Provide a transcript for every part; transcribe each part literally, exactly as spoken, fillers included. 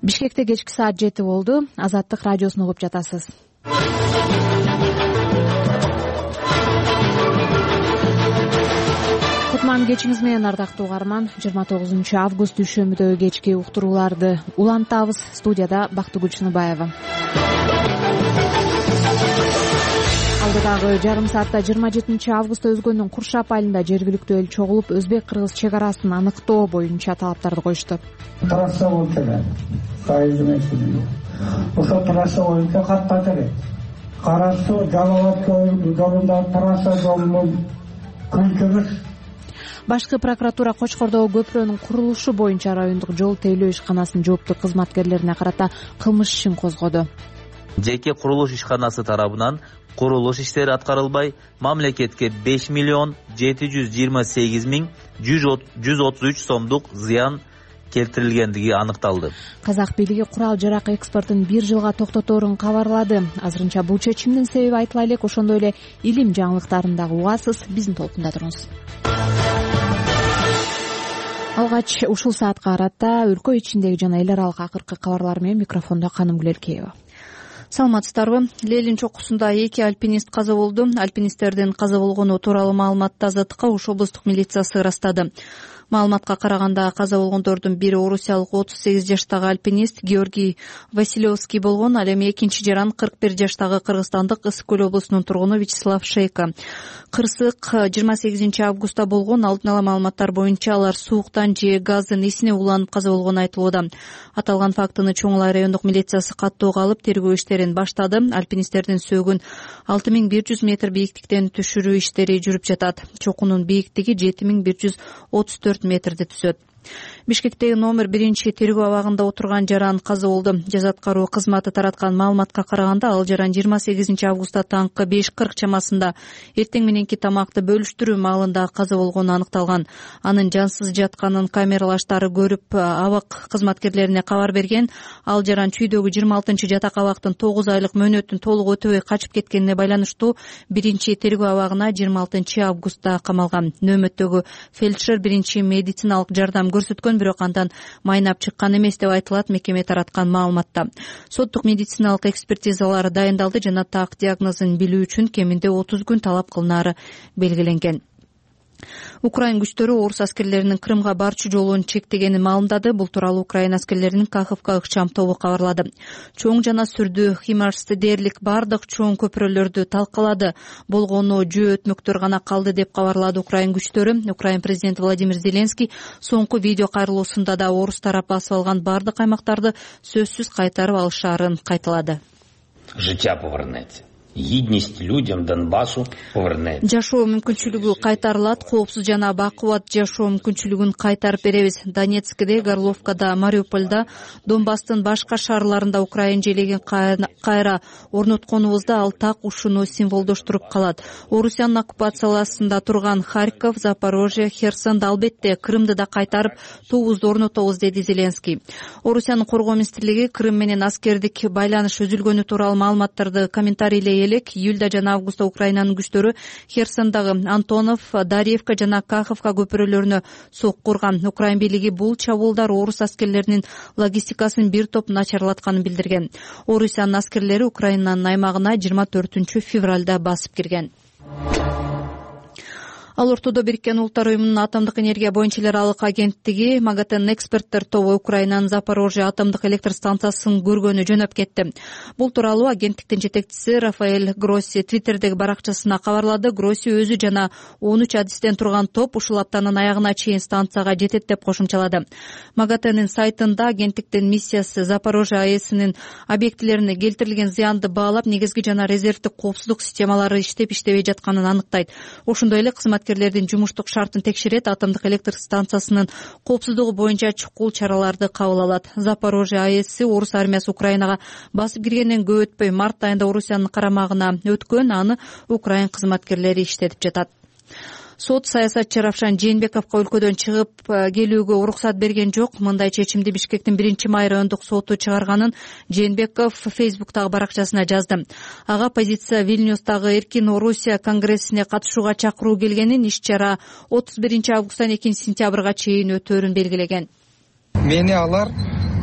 Бишкекте кечки саат жети болду. Азаттык радиосун угуп жатасыз. Кутман кечиңиз менен, ардактуу угарман. жыйырма тогузунчу август дүйшөмбүдөгү кечки уктурууларды улантабыз. Студияда Бактыгүл Чыныбаева. Алдыдагы жарым саатта жыйырма жетинчи августта өзгөнүн Куршап айылында жергиликтүү эл чогулуп, өзбек-кыргыз чек арасын аныктоо боюнча талаптарды коюшту. Трасса болчу эле. Сайыл эмес. Ошол трасса боюнча каттады эле. Карасуу Жалалат жолунда трасса жолунун күнчүгүс. Башкы прокуратура Кочкордогу көпүрөнүн курулушу боюнча райондук жол тейлөө ишканасынын жооптуу кызматкерлерине карата кылмыш ишин козгоду. Жеке курулуш ишканасы тарабынан курулуш иштери аткарылбай, мамлекетке беш миллион жети жүз жыйырма сегиз миң жүз отуз үч сомдук зыян келтирилгендиги аныкталды. Казак бийлиги курал жарак экспортун бир жылга токтоторун кабарлады. Азырынча бул чечимдин себеби айтыла элек. Ошондой эле илим жаңылыктарын дагы угасыз. Биздин толкунда туруңуз. Алгач ушул саатка карата өлкө ичиндеги жана эл аралык акыркы кабарлар менен микрофондо Канымгүл Эркеева. Саламатсыздарбы? Лелин чокусунда эки альпинист каза болду. Альпинисттердин каза болгону тууралуу маалыматты Азаттыкка Ош облустук милициясы ырастады. Маалыматка караганда каза болгондордун бири орусиялык отуз сегиз жаштагы альпинист Георгий Василевский болгон. Ал эми экинчи жаран кырк бир жаштагы кыргызстандык Ысык көл облусунун тургуну Вячеслав Шейко. Кырсык жыйырма сегизинчи августта болгон. Алдын ала маалыматтар боюнча алар сууктан же газдын исине уланып каза болгону айтылууда. Аталган фактыны Чоңулай райондук милициясы каттоого алып тергөө иштерин баштады. Альпинисттердин сөөгүн алты миң бир жүз метр бийиктиктен түшүрүү иштери жүрүп жатат. Чокунун бийиктиги жети миң бир жүз отуз төрт метрди түзөт. Бишкектеги номер биринчи тергөө абагында отурган жаран каза болду. Жаза аткаруу кызматы тараткан маалыматка караганда ал жаран жыйырма сегизинчи августта таңкы беш кырк чамасында эртең мененки тамакты бөлүштүрүү маалында каза болгону аныкталган. Анын жансыз жатканын камералаштары көрүп, абак кызматкерлерине кабар берген. Ал жаран чүйдөгү жыйырма алтынчы жатак абактын тогуз айлык мөөнөтүн толук өтөбөй качып кеткенине байланыштуу биринчи тергөө абагына жыйырма алтынчы августта камалган. Нөөмөттөгү фельдшер биринчи медициналык жардам көрсөткөн, бирок андан майнап чыккан эмес деп айтылат мекеме тараткан маалыматта. Соттук медициналык экспертизалар дайындалды жана так диагнозун билүү үчүн кеминде отуз күн талап кылынары белгиленген. Украин күчтөрү орус аскерлеринин Крымга барчу жолун чектегенин маалымдады. Бул тууралуу Украин аскерлеринин Каховка ыкчам тобу кабарлады. Чоң жана сүрдүү Химарсты дээрлик бардык чоң көпүрөлөрдү талкалады. Болгону жөө өтмөктөр гана калды деп кабарлады Украин күчтөрү. Украин президенти Владимир Зеленский соңку видео кайрылуусунда да орус тарапы басып алган бардык аймактарды сөзсүз кайтарып алышаарын кайталады. Життя повернеться. Гидность людям Донбассу повернет. Жашоо мүмкүнчүлүгү кайтарылат, коопсуз жана бакубат жашоо мүмкүнчүлүгүн кайтарып беребиз. Донецкте, Горловкада, Мариупольда, Донбасстын башка шаарларында Украин желеген кайра орнотконубузда ал так ушуну символдоштуруп калат. Орусиянын оккупацияласында турган Харьков, Запорожье, Херсон, албетте Крымды да кайтарып туубузду орнотобуз, деди Зеленский. Орусиянын коргоо министрлиги Крым менен аскердик байланыш үзүлгөнү тууралуу маалыматтарды комментарийлей элек. Июлда жана августта Украинанын күчтөрү Херсондагы Антонов, Дарьевка жана Каховка көпүрөлөрүнө сокку урган. Украин бийлиги бул чабуулдар орус аскерлеринин логистикасын бир топ начарлатканын билдирген. Орусиянын аскерлери Украинанын аймагына жыйырма төртүнчү февралда басып кирген. Ал ортодо Бириккен Улуттар уюмунун атомдук энергия боюнча эл аралык агенттиги МАГАТЭн эксперттер тобу Украинанын Запорожье атомдук электр станциясын көргөнү жөнөп кетти. Бул тууралуу агенттиктин жетекчиси Рафаэль Гросси Твиттердеги баракчасына кабарлады. Гросси өзү жана он үч адистен турган топ ушул аптанын аягына чейин станцияга жетет деп кошумчалады. МАГАТЭнин сайтында агенттиктин миссиясы Запорожье АЭСинин объектилерине келтирилген зыянды баалап, негизги жана резервдик коопсуздук системалары иштеп иштебей жатканын аныктайт. Ошондой эле кызматкерлердин жумуштук шартын текшерет, атомдук электр станциясынын коопсуздугу боюнча чукул чараларды кабыл алат. Запорожье АЭСи орус армиясы Украинага басып киргенден көп өтпөй март айында Орусиянын карамагына өткөн, аны Украин кызматкерлери иштетип жатат. Сот саясатчы Равшан Жээнбековго өлкөдөн чыгып келүүгө уруксат берген жок. Мындай чечимди Бишкектин биринчи май райондук соту чыгарганын Жээнбеков Фейсбуктагы баракчасына жазды. Ага позиция Вильнюстагы Эркин Орусия конгрессине катышууга чакыруу келгенин, иш-чара отуз биринчи августтан экинчи сентябрга чейин өтөөрүн белгилеген. Мени алар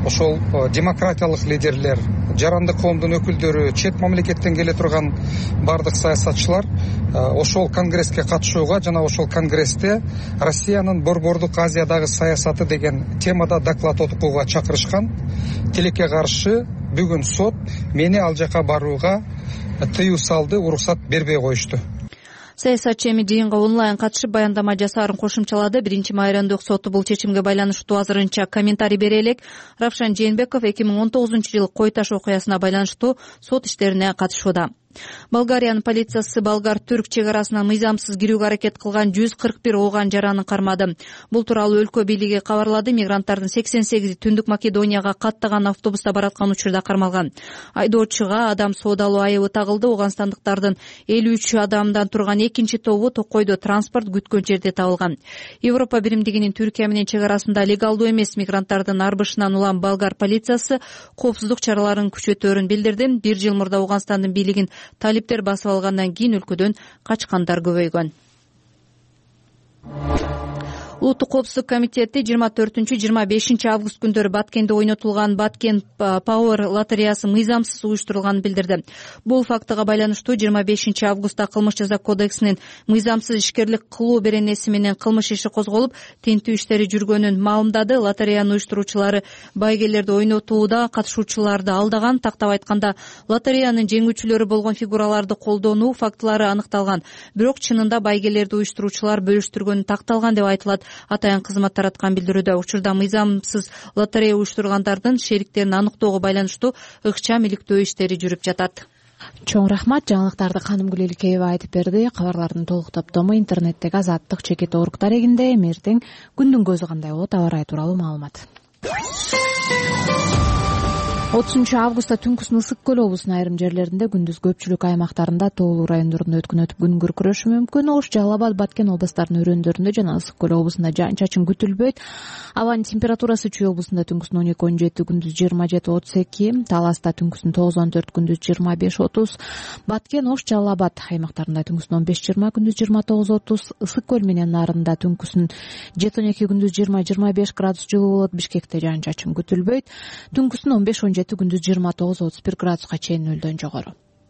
ошол демократиялык лидерлер, жаранды коомдун өкүлдөрү, чет мамлекеттен келе турган бардык саясатчылар ошол конгресске катышууга жана ошол конгрессте Россиянын Борбордук Азиядагы саясаты деген темада доклад окууга чакырышкан. Тилекке каршы бүгүн сот мени ал жака барууга тыюу салды, уруксат бербей коюшту. Саясатчы эми жыйынга онлайн катышып баяндама жасаарын кошумчалады. Биринчи майрандык соту бул чечимге байланыштуу азырынча комментарий бере элек. Равшан Жээнбеков эки миң он тогузунчу жылы Кой Таш окуясына байланыштуу сот иштерине катышууда. Болгариянын полициясы болгар-түрк чек арасына мыйзамсыз кирүүгө аракет кылган жүз кырк бир ооган жараны кармады. Бул тууралуу өлкө бийлиги кабарлады. Мигранттардын сексен сегизи Түндүк Македонияга каттаган автобуста бараткан учурда кармалган. Айдоочуга адам соодалоо айыбы тагылды. Ооганстандыктардын элүү үч адамдан турган экинчи тобу Токойдо транспорт күткөн жерде табылган. Европа биримдигинин Түркия менен чек арасында легалдуу эмес мигранттардын арбышынан улам болгар полициясы коопсуздук чараларын күчөтөөрүн билдирди. Бир жыл мурда Ооганстандын бийлигин талиптер басып алгандан кийин өлкөдөн качкандар көбөйгөн. Улуттук коопсуздук комитети жыйырма төртүнчү жыйырма бешинчи август күндөрү Баткенде ойнотулган Баткен Power лотереясы мыйзамсыз уюштурулганын билдирди. Бул фактыга байланыштуу жыйырма бешинчи августта кылмыш жаза кодексинин мыйзамсыз ишкерлик кылуу беренеси менен кылмыш иши козголуп, тинтүү иштери жүргөнүн маалымдады. Лотереянын уюштуруучулары байгелерди ойнотууда катышуучуларды алдаган, тактап айтканда лотереянын жеңүүчүлөрү болгон фигураларды колдонуу фактылары аныкталган. Бирок чынында байгелерди уюштуруучулар бөлүштүргөнү такталган деп айтылат. Атайын кызмат тараткан билдирүүдө учурда мыйзамсыз лотерея уюштургандардын шериктерин аныктоого байланыштуу ыкчам иликтөө иштери жүрүп жатат. Чоң рахмат. Жаңылыктарды Каным Гүлеликеева айтып берди. Кабарлардын толук топтому интернеттеги Азаттык чекит орг дарегинде. Эртең күндүн көзү кандай болот, аба ырайы тууралуу маалымат. отузунчу августта түнкүсүн Ысык көл облусунун айрым жерлеринде, күндүз көпчүлүк аймактарында, тоолуу райондорунда өткөн өтүп күн күркүрөшү мүмкүн. Ош, Жалал Абад, Баткен областарынын өрөөндөрүндө жана Ысык көл облусунда жаан чачын күтүлбөйт. Абанын температурасы Чүй облусунда түнкүсүн он эки он жети, күндүз жыйырма жети отуз эки, Таласта түнкүсүн тогуз он төрт, күндүз жыйырма беш отуз, Баткен, Ош, Жалал Абад аймактарында түнкүсүн он беш жыйырма, күндүз жыйырма тогуз отуз, Ысык көл менен нарында түнкүсүн жети он эки, күндүз жыйырма жыйырма беш градус жылуу болот. Бишкекте жаан чачын күтүлбөйт. Түнкүсүн он беш он жети, күндүз жыйырма тогуз отуз бир градуска чейин нөлдөн жогору.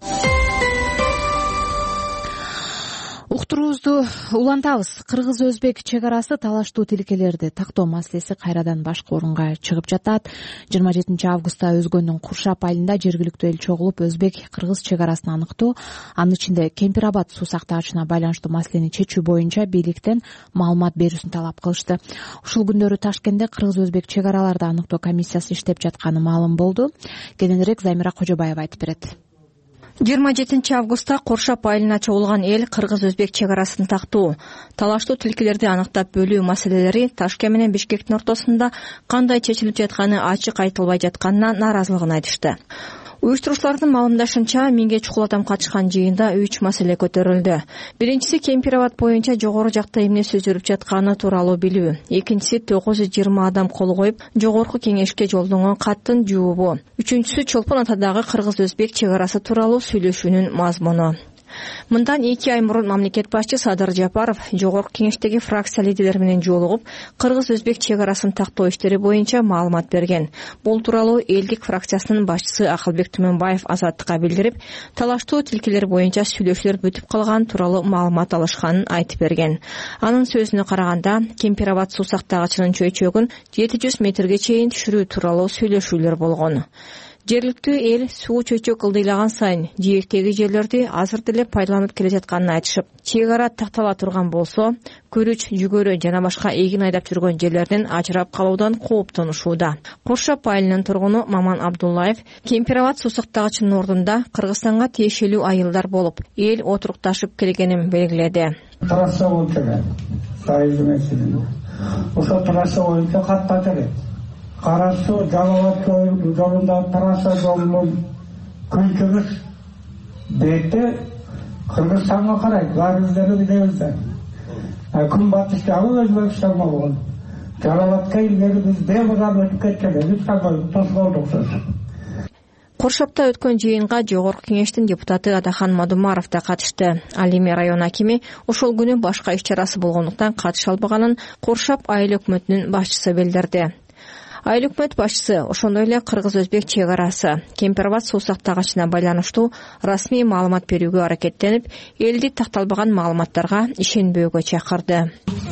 Уктуруубузду улантабыз. Кыргыз-өзбек чек арасы талаштуу тилкелерди тактоо маселеси кайрадан башкы орунга чыгып жатат. жыйырма жетинчи августта Өзгөндүн Куршап айылында жергиликтүү эл чогулуп, өзбек-кыргыз чек арасын аныктоо, анын ичинде Кемпир-Абад суу сактагычына байланыштуу маселени чечүү боюнча бийликтен маалымат берүүсүн талап кылышты. Ушул күндөрү Ташкентте кыргыз-өзбек чек араларды аныктоо комиссиясы иштеп жатканы маалым болду. Кененирээк Замира Кожобаева айтып берет. жыйырма жетинчи августта Куршап айылына чогулган эл кыргыз-өзбек чек арасын тактоо, талаштуу тилкелерди аныктап бөлүү маселелери Ташкент менен Бишкектин ортосунда кандай чечилип жатканы ачык айтылбай жатканына нааразылыгын айтышты. Уюштуруучулардын маалымдашынча, миңге чукул адам катышкан жыйында үч маселе көтөрүлдү. Биринчиси Кемпир-Абад боюнча жогору жакта эмне сөз жүрүп жатканы тууралуу билүү. Экинчиси тогуз жүз жыйырма адам кол коюп, жогорку кеңешке жолдонгон каттын жообу. Үчүнчүсү Чолпон Атадагы кыргыз-өзбек чек арасы тууралуу сүйлөшүүнүн мазмуну. Мындан эки ай мурун мамлекет башчы Садыр Жапаров жогорку кеңештеги фракция лидерлери менен жолугуп, кыргыз-өзбек чек арасын тактоо иштери боюнча маалымат берген. Бул тууралуу элдик фракциясынын башчысы Акылбек Түмөнбаев Азаттыкка билдирип, талаштуу тилкелер боюнча сүйлөшүүлөр бүтүп калган тууралуу маалымат алышканын айтып берген. Анын сөзүнө караганда, Кемпир-Абад суу сактагычынын чөйчөгүн жети жүз метрге чейин түшүрүү тууралуу сүйлөшүүлөр болгон. Жергиликтүү эл суу чөйчөк ылдыйлаган сайын жээктеги жерлерди азыр деле пайдаланып келе жатканын айтышып, чек ара тактала турган болсо, көрүч, жүгөрү жана башка эгин айдап жүргөн жерлерден ажырап калуудан кооптонушууда. Куршап айылынын тургуну Маман Абдуллаев Кемпир-Абад суу сактагычынын ордунда Кыргызстанга тиешелүү айылдар болуп, эл отурукташып келгенин белгиледи. Трасса болчу, сайылдын эсебинде. Ошо трасса боюнча каттады. Карасуу Жалал Абад жолунда трасса жолунун күнчүгүс бети Кыргызстанга карайт, баарыбыздары билебиз. Күн батышта Өзбекстан болгон. Жалал Абадка илгери биз бебурам өтүп кеткен, Өзбекстанга тосголдук сөз. Куршапта өткөн жыйынга жогорку кеңештин депутаты Адахан Мадумаров да катышты. Ал эми район акими ошол күнү башка иш чарасы болгондуктан катыша албаганын Куршап айыл өкмөтүнүн башчысы билдирди. Айыл өкмөт башчысы ошондой эле кыргыз-өзбек чек арасы Кемпир-Абад суу сактагычына байланыштуу расмий маалымат берүүгө аракеттенип, элди такталбаган маалыматтарга ишенбөөгө чакырды.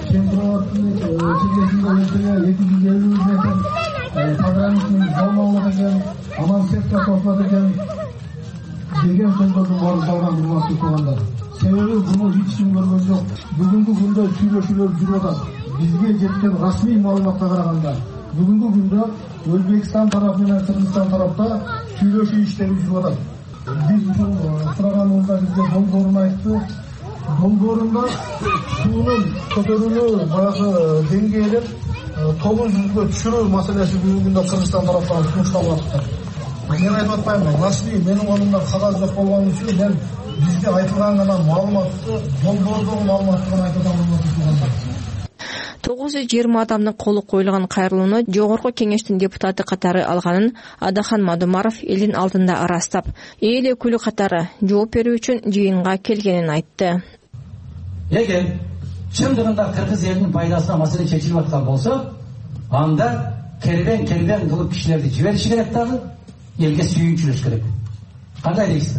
деген сөздөрдүн баары жалган урматтуу туугандар. Себеби буну эч ким көргөн жок. Бүгүнкү күндө сүйлөшүүлөр жүрүп атат. Бизге жеткен расмий маалыматка караганда бүгүнкү күндө Өзбекстан тарапы менен Кыргызстан тарапта сүйлөшүү иштери жүрүп атат. Биз ушул сураганыбызда бизге долбоорун айтты. Долбоорунда суунун көтөрүлүү баягы деңгээлин тогуз жүзгө түшүрүү маселеси бүгүнкү күндө Кыргызстан тараптан сунушталып атат. Мен айтып атпаймын, расмий менин колумда кагаз жок болгон үчүн мен бизге айтылган гана маалыматты, долбоордогу маалыматты гана айтып атам. тогуз жүз жыйырма адамдын колу коюлган кайрылууну жогорку кеңештин депутаты катары алганын Адахан Мадумаров элдин алдында ырастап, эл өкүлү катары жооп берүү үчүн жыйынга келгенин айтты. Эгер чындыгында кыргыз элинин пайдасына маселе чечилип аткан болсо, анда кербен кербен кылып кишилерди жибериши керек дагы. Elge suyunçuluş gerek. Kандай дейсиз?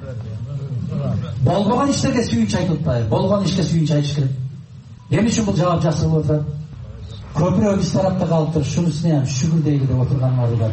Болбогон иштерге сүйүнч айтып атпайбы? Болгон ишке сүйүнч айтыш керек. Эмне үчүн бул жаап жакшы болуп атат? Көпүрө биз тарапта калып туруп, шунусуна ham шүгүр дейли деп отургандар бар.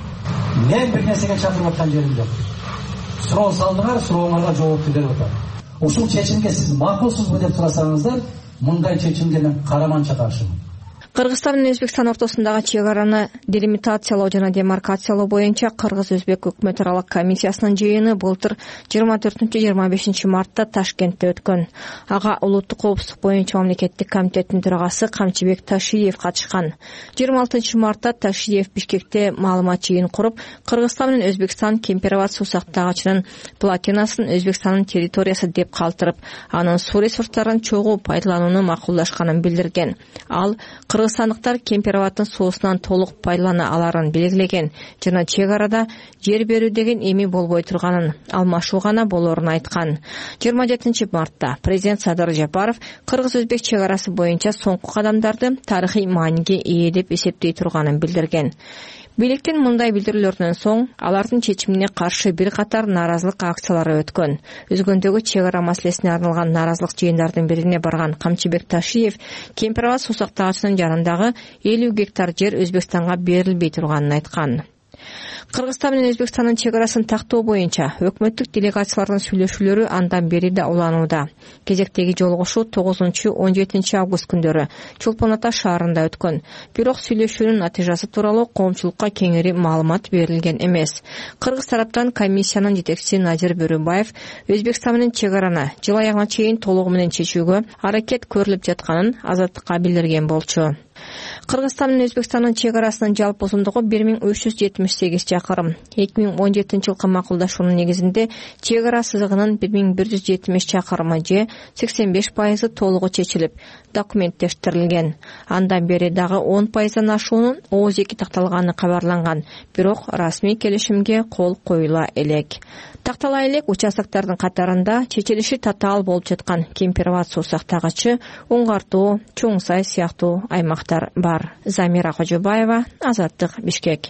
Мен бир нерсеге чакырып аткан жерим жок. Суроо салдыңар, сурооңарга жоопту берип атам. Ушул чечимге сиз макулсузбу деп сурасаңыздар, мындай чечимге мен караманча каршымын. Кыргызстан менен Өзбекстан ортосундагы чек араны делимитациялоо жана демаркациялоо боюнча Кыргыз-Өзбек өкмөт аралык комиссиясынын жыйыны былтыр жыйырма төртүнчү жыйырма бешинчи мартта Ташкентте өткөн. Ага улуттук коопсуздук боюнча мамлекеттик комитеттин төрагасы Камчыбек Ташиев катышкан. жыйырма алтынчы мартта Ташиев Бишкекте маалымат жыйын куруп, Кыргызстан менен Өзбекстан Кемпир-Абад суу сактагычынын платинасын Өзбекстандын территориясы деп калтырып, анын суу ресурстарын чогуу пайдаланууну макулдашканын билдирген. Ал Кыргызстандыктар Кемпир-Абаддын суусунан толук пайдалана аларын белгилеген жана чек арада жер берүү деген эми болбой турганын, алмашуу гана болорун айткан. жыйырма жетинчи мартта президент Садыр Жапаров Кыргыз-Өзбек чек арасы боюнча соңку кадамдарды тарыхый мааниге ээ деп эсептей турганын билдирген. Бийликтин мындай билдирүүлөрүнөн соң алардын чечимине каршы бир катар нааразылык акциялары өткөн. Өзгөндөгү чек ара маселесине арналган нааразылык жыйындардын бирине барган Камчыбек Ташиев Кемпир-Абад суу сактагычынын жанындагы элүү гектар жер Өзбекстанга берилбей турганын айткан. Кыргызстан менен Өзбекстандын чек арасын тактоо боюнча өкмөттүк делегациялардын сүйлөшүүлөрү андан бери да уланууда. Кезектеги жолугушуу тогузунчу он жетинчи август күндөрү Чолпон Ата шаарында өткөн. Бирок сүйлөшүүнүн натыйжасы тууралуу коомчулукка кеңири маалымат берилген эмес. Кыргыз тараптан комиссиянын жетекчиси Назир Бөрүбаев Өзбекстан менен чек араны жыл аягына чейин толугу менен чечүүгө аракет көрүлүп жатканын Азаттыкка билдирген болчу. Кыргызстан менен Өзбекстандын чек арасынын жалпы узундугу бир миң үч жүз жетимиш сегиз чакырым. эки миң он жетинчи жылкы макулдашуунун негизинде чек ара сызыгынын бир миң бир жүз жетимиш чакырымы же сексен беш пайызы толугу чечилип, документтештирилген. Андан бери дагы он пайыздан ашуунун ооз эки такталганы кабарланган, бирок расмий келишимге кол коюла элек. Тактала элек участоктордун катарында чечилиши татаал болуп жаткан Кемпир-Абад суу сактагычы, Уңгартуу, Чоң Сай сыяктуу аймактар бар. Замира Кожобаева, Азаттык, Бишкек.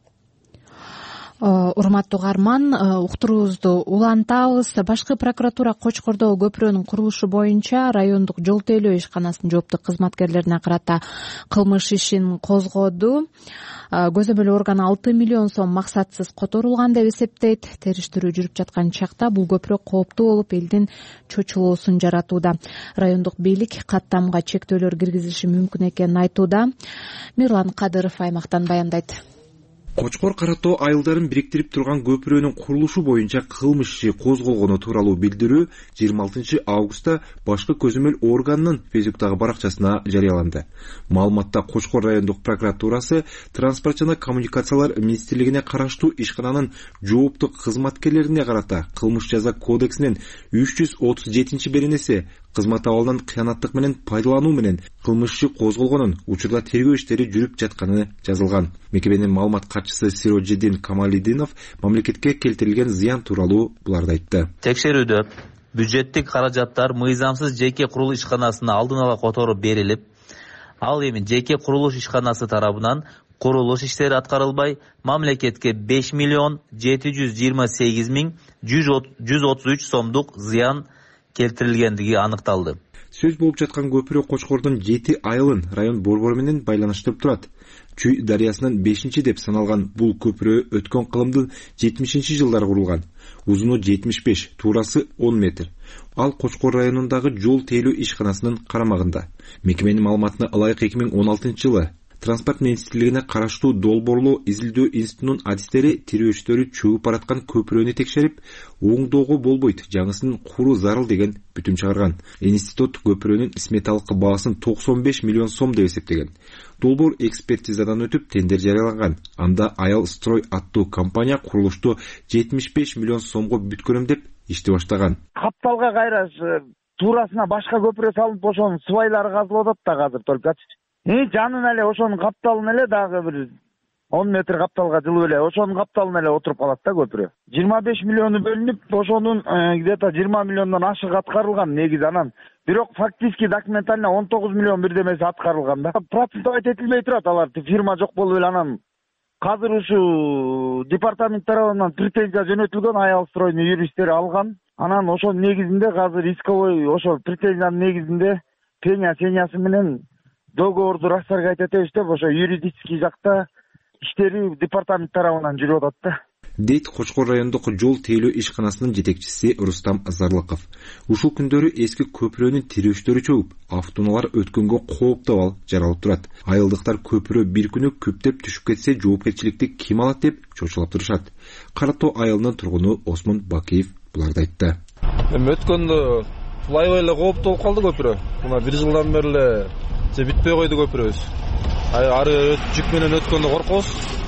Урматтуу угарман, уктуруубузду улантабыз. Башкы прокуратура Кочкордогу көпүрөнүн курулушу боюнча райондук жол тейлөө ишканасынын жооптуу кызматкерлерине карата кылмыш ишин козгоду. Көзөмөл орган алты миллион сом максатсыз которулган деп эсептейт. Териштирүү жүрүп жаткан чакта бул көпүрө кооптуу болуп, элдин чочулуусун жаратууда. Райондук бийлик каттамга чектөөлөр киргизилиши мүмкүн экенин айтууда. Мирлан Кадыров аймактан баяндайт. Кочкор Каратоо айылдарын бириктирип турган көпүрөнүн курулушу боюнча кылмыш иши козголгону тууралуу билдирүү жыйырма алтынчы августта башкы көзөмөл органынын Фейсбуктагы баракчасына жарыяланды. Маалыматта Кочкор райондук прокуратурасы Транспорт жана коммуникациялар министрлигине караштуу ишкананын жооптуу кызматкерлерине карата кылмыш жаза кодексинин үч жүз отуз жетинчи беренеси кызмат абалынан кыянаттык менен пайдалануу менен кылмыш иши козголгонун, учурда тергөө иштери жүрүп жатканы жазылган. Мекеменин маалымат катчысы Сироджидин Камалидинов мамлекетке келтирилген зыян тууралуу буларды айтты. Текшерүүдө бюджеттик каражаттар мыйзамсыз жеке курулуш ишканасына алдын ала которуп берилип, ал эми жеке курулуш ишканасы тарабынан курулуш иштери аткарылбай, мамлекетке беш миллион жети жүз жыйырма сегиз миң жүз отуз үч сомдук зыян келтирилгендиги аныкталды. Сөз болуп жаткан көпүрө Кочкордун жети айылын район борбору менен байланыштырып турат. Чүй дарыясынын бешинчи деп саналган бул көпүрө өткөн кылымдын жетимишинчи жылдары курулган. Узуну жетимиш беш, туурасы он метр. Ал Кочкор районундагы жол тейлөө ишканасынын карамагында. Мекеменин маалыматына ылайык эки миң он алтынчы жылы Транспорт министрлигине караштуу долбоорлоо изилдөө институтунун адистери тирөөчтөрү чөгүп бараткан көпүрөнү текшерип, оңдоого болбойт, жаңысын куруу зарыл деген бүтүм чыгарган. Институт көпүрөнүн сметалык баасын токсон беш миллион сом деп эсептеген. Долбоор экспертизадан өтүп, тендер жарыяланган. Анда Аял Строй аттуу компания курулушту жетимиш беш миллион сомго бүткөрөм деп ишти баштаган. Капталга кайра туурасына башка көпүрө салынып, ошонун свайлары казылып атат да азыр толкачы. И жанын эле ошонун капталын эле дагы бир он метр капталга жылып эле ошонун капталын эле отуруп калат да көпүрө. жыйырма беш миллиону бөлүнүп, ошонун где-то жыйырма миллиондон ашык аткарылган негизи анан. Бирок фактически документально он тогуз миллион бирдемеси аткарылган да. Процент айтылбай турат, алар фирма жок болуп эле анан азыр ушу департамент тарабынан претензия жөнөтүлгөн, Аял Стройдун юристтери алган. Анан ошонун негизинде азыр исковой ошол претензиянын негизинде пеня сенясы менен договорду рассаргать этебиз деп ошо юридический жакта иштери департамент тарабынан жүрүп атат да. Дейт Кочкор райондук жол тейлөө ишканасынын жетекчиси Рустам Зарлыков. Ушул күндөрү эски көпүрөнүн тирөөчтөрү чөгүп, автоунаалар өткөнгө кооптуу абал жаралып турат. Айылдыктар көпүрө бир күнү күптеп түшүп кетсе жоопкерчиликти ким алат деп чочулап турушат. Каратоо айылынын тургуну Осмон Бакиев буларды айтты. Эми өткөндө булай эле кооптуу болуп калды көпүрө. Мына бир жылдан бери эле же бүтпөй койду көпүрөбүз. Ары жүк менен өткөндө коркобуз.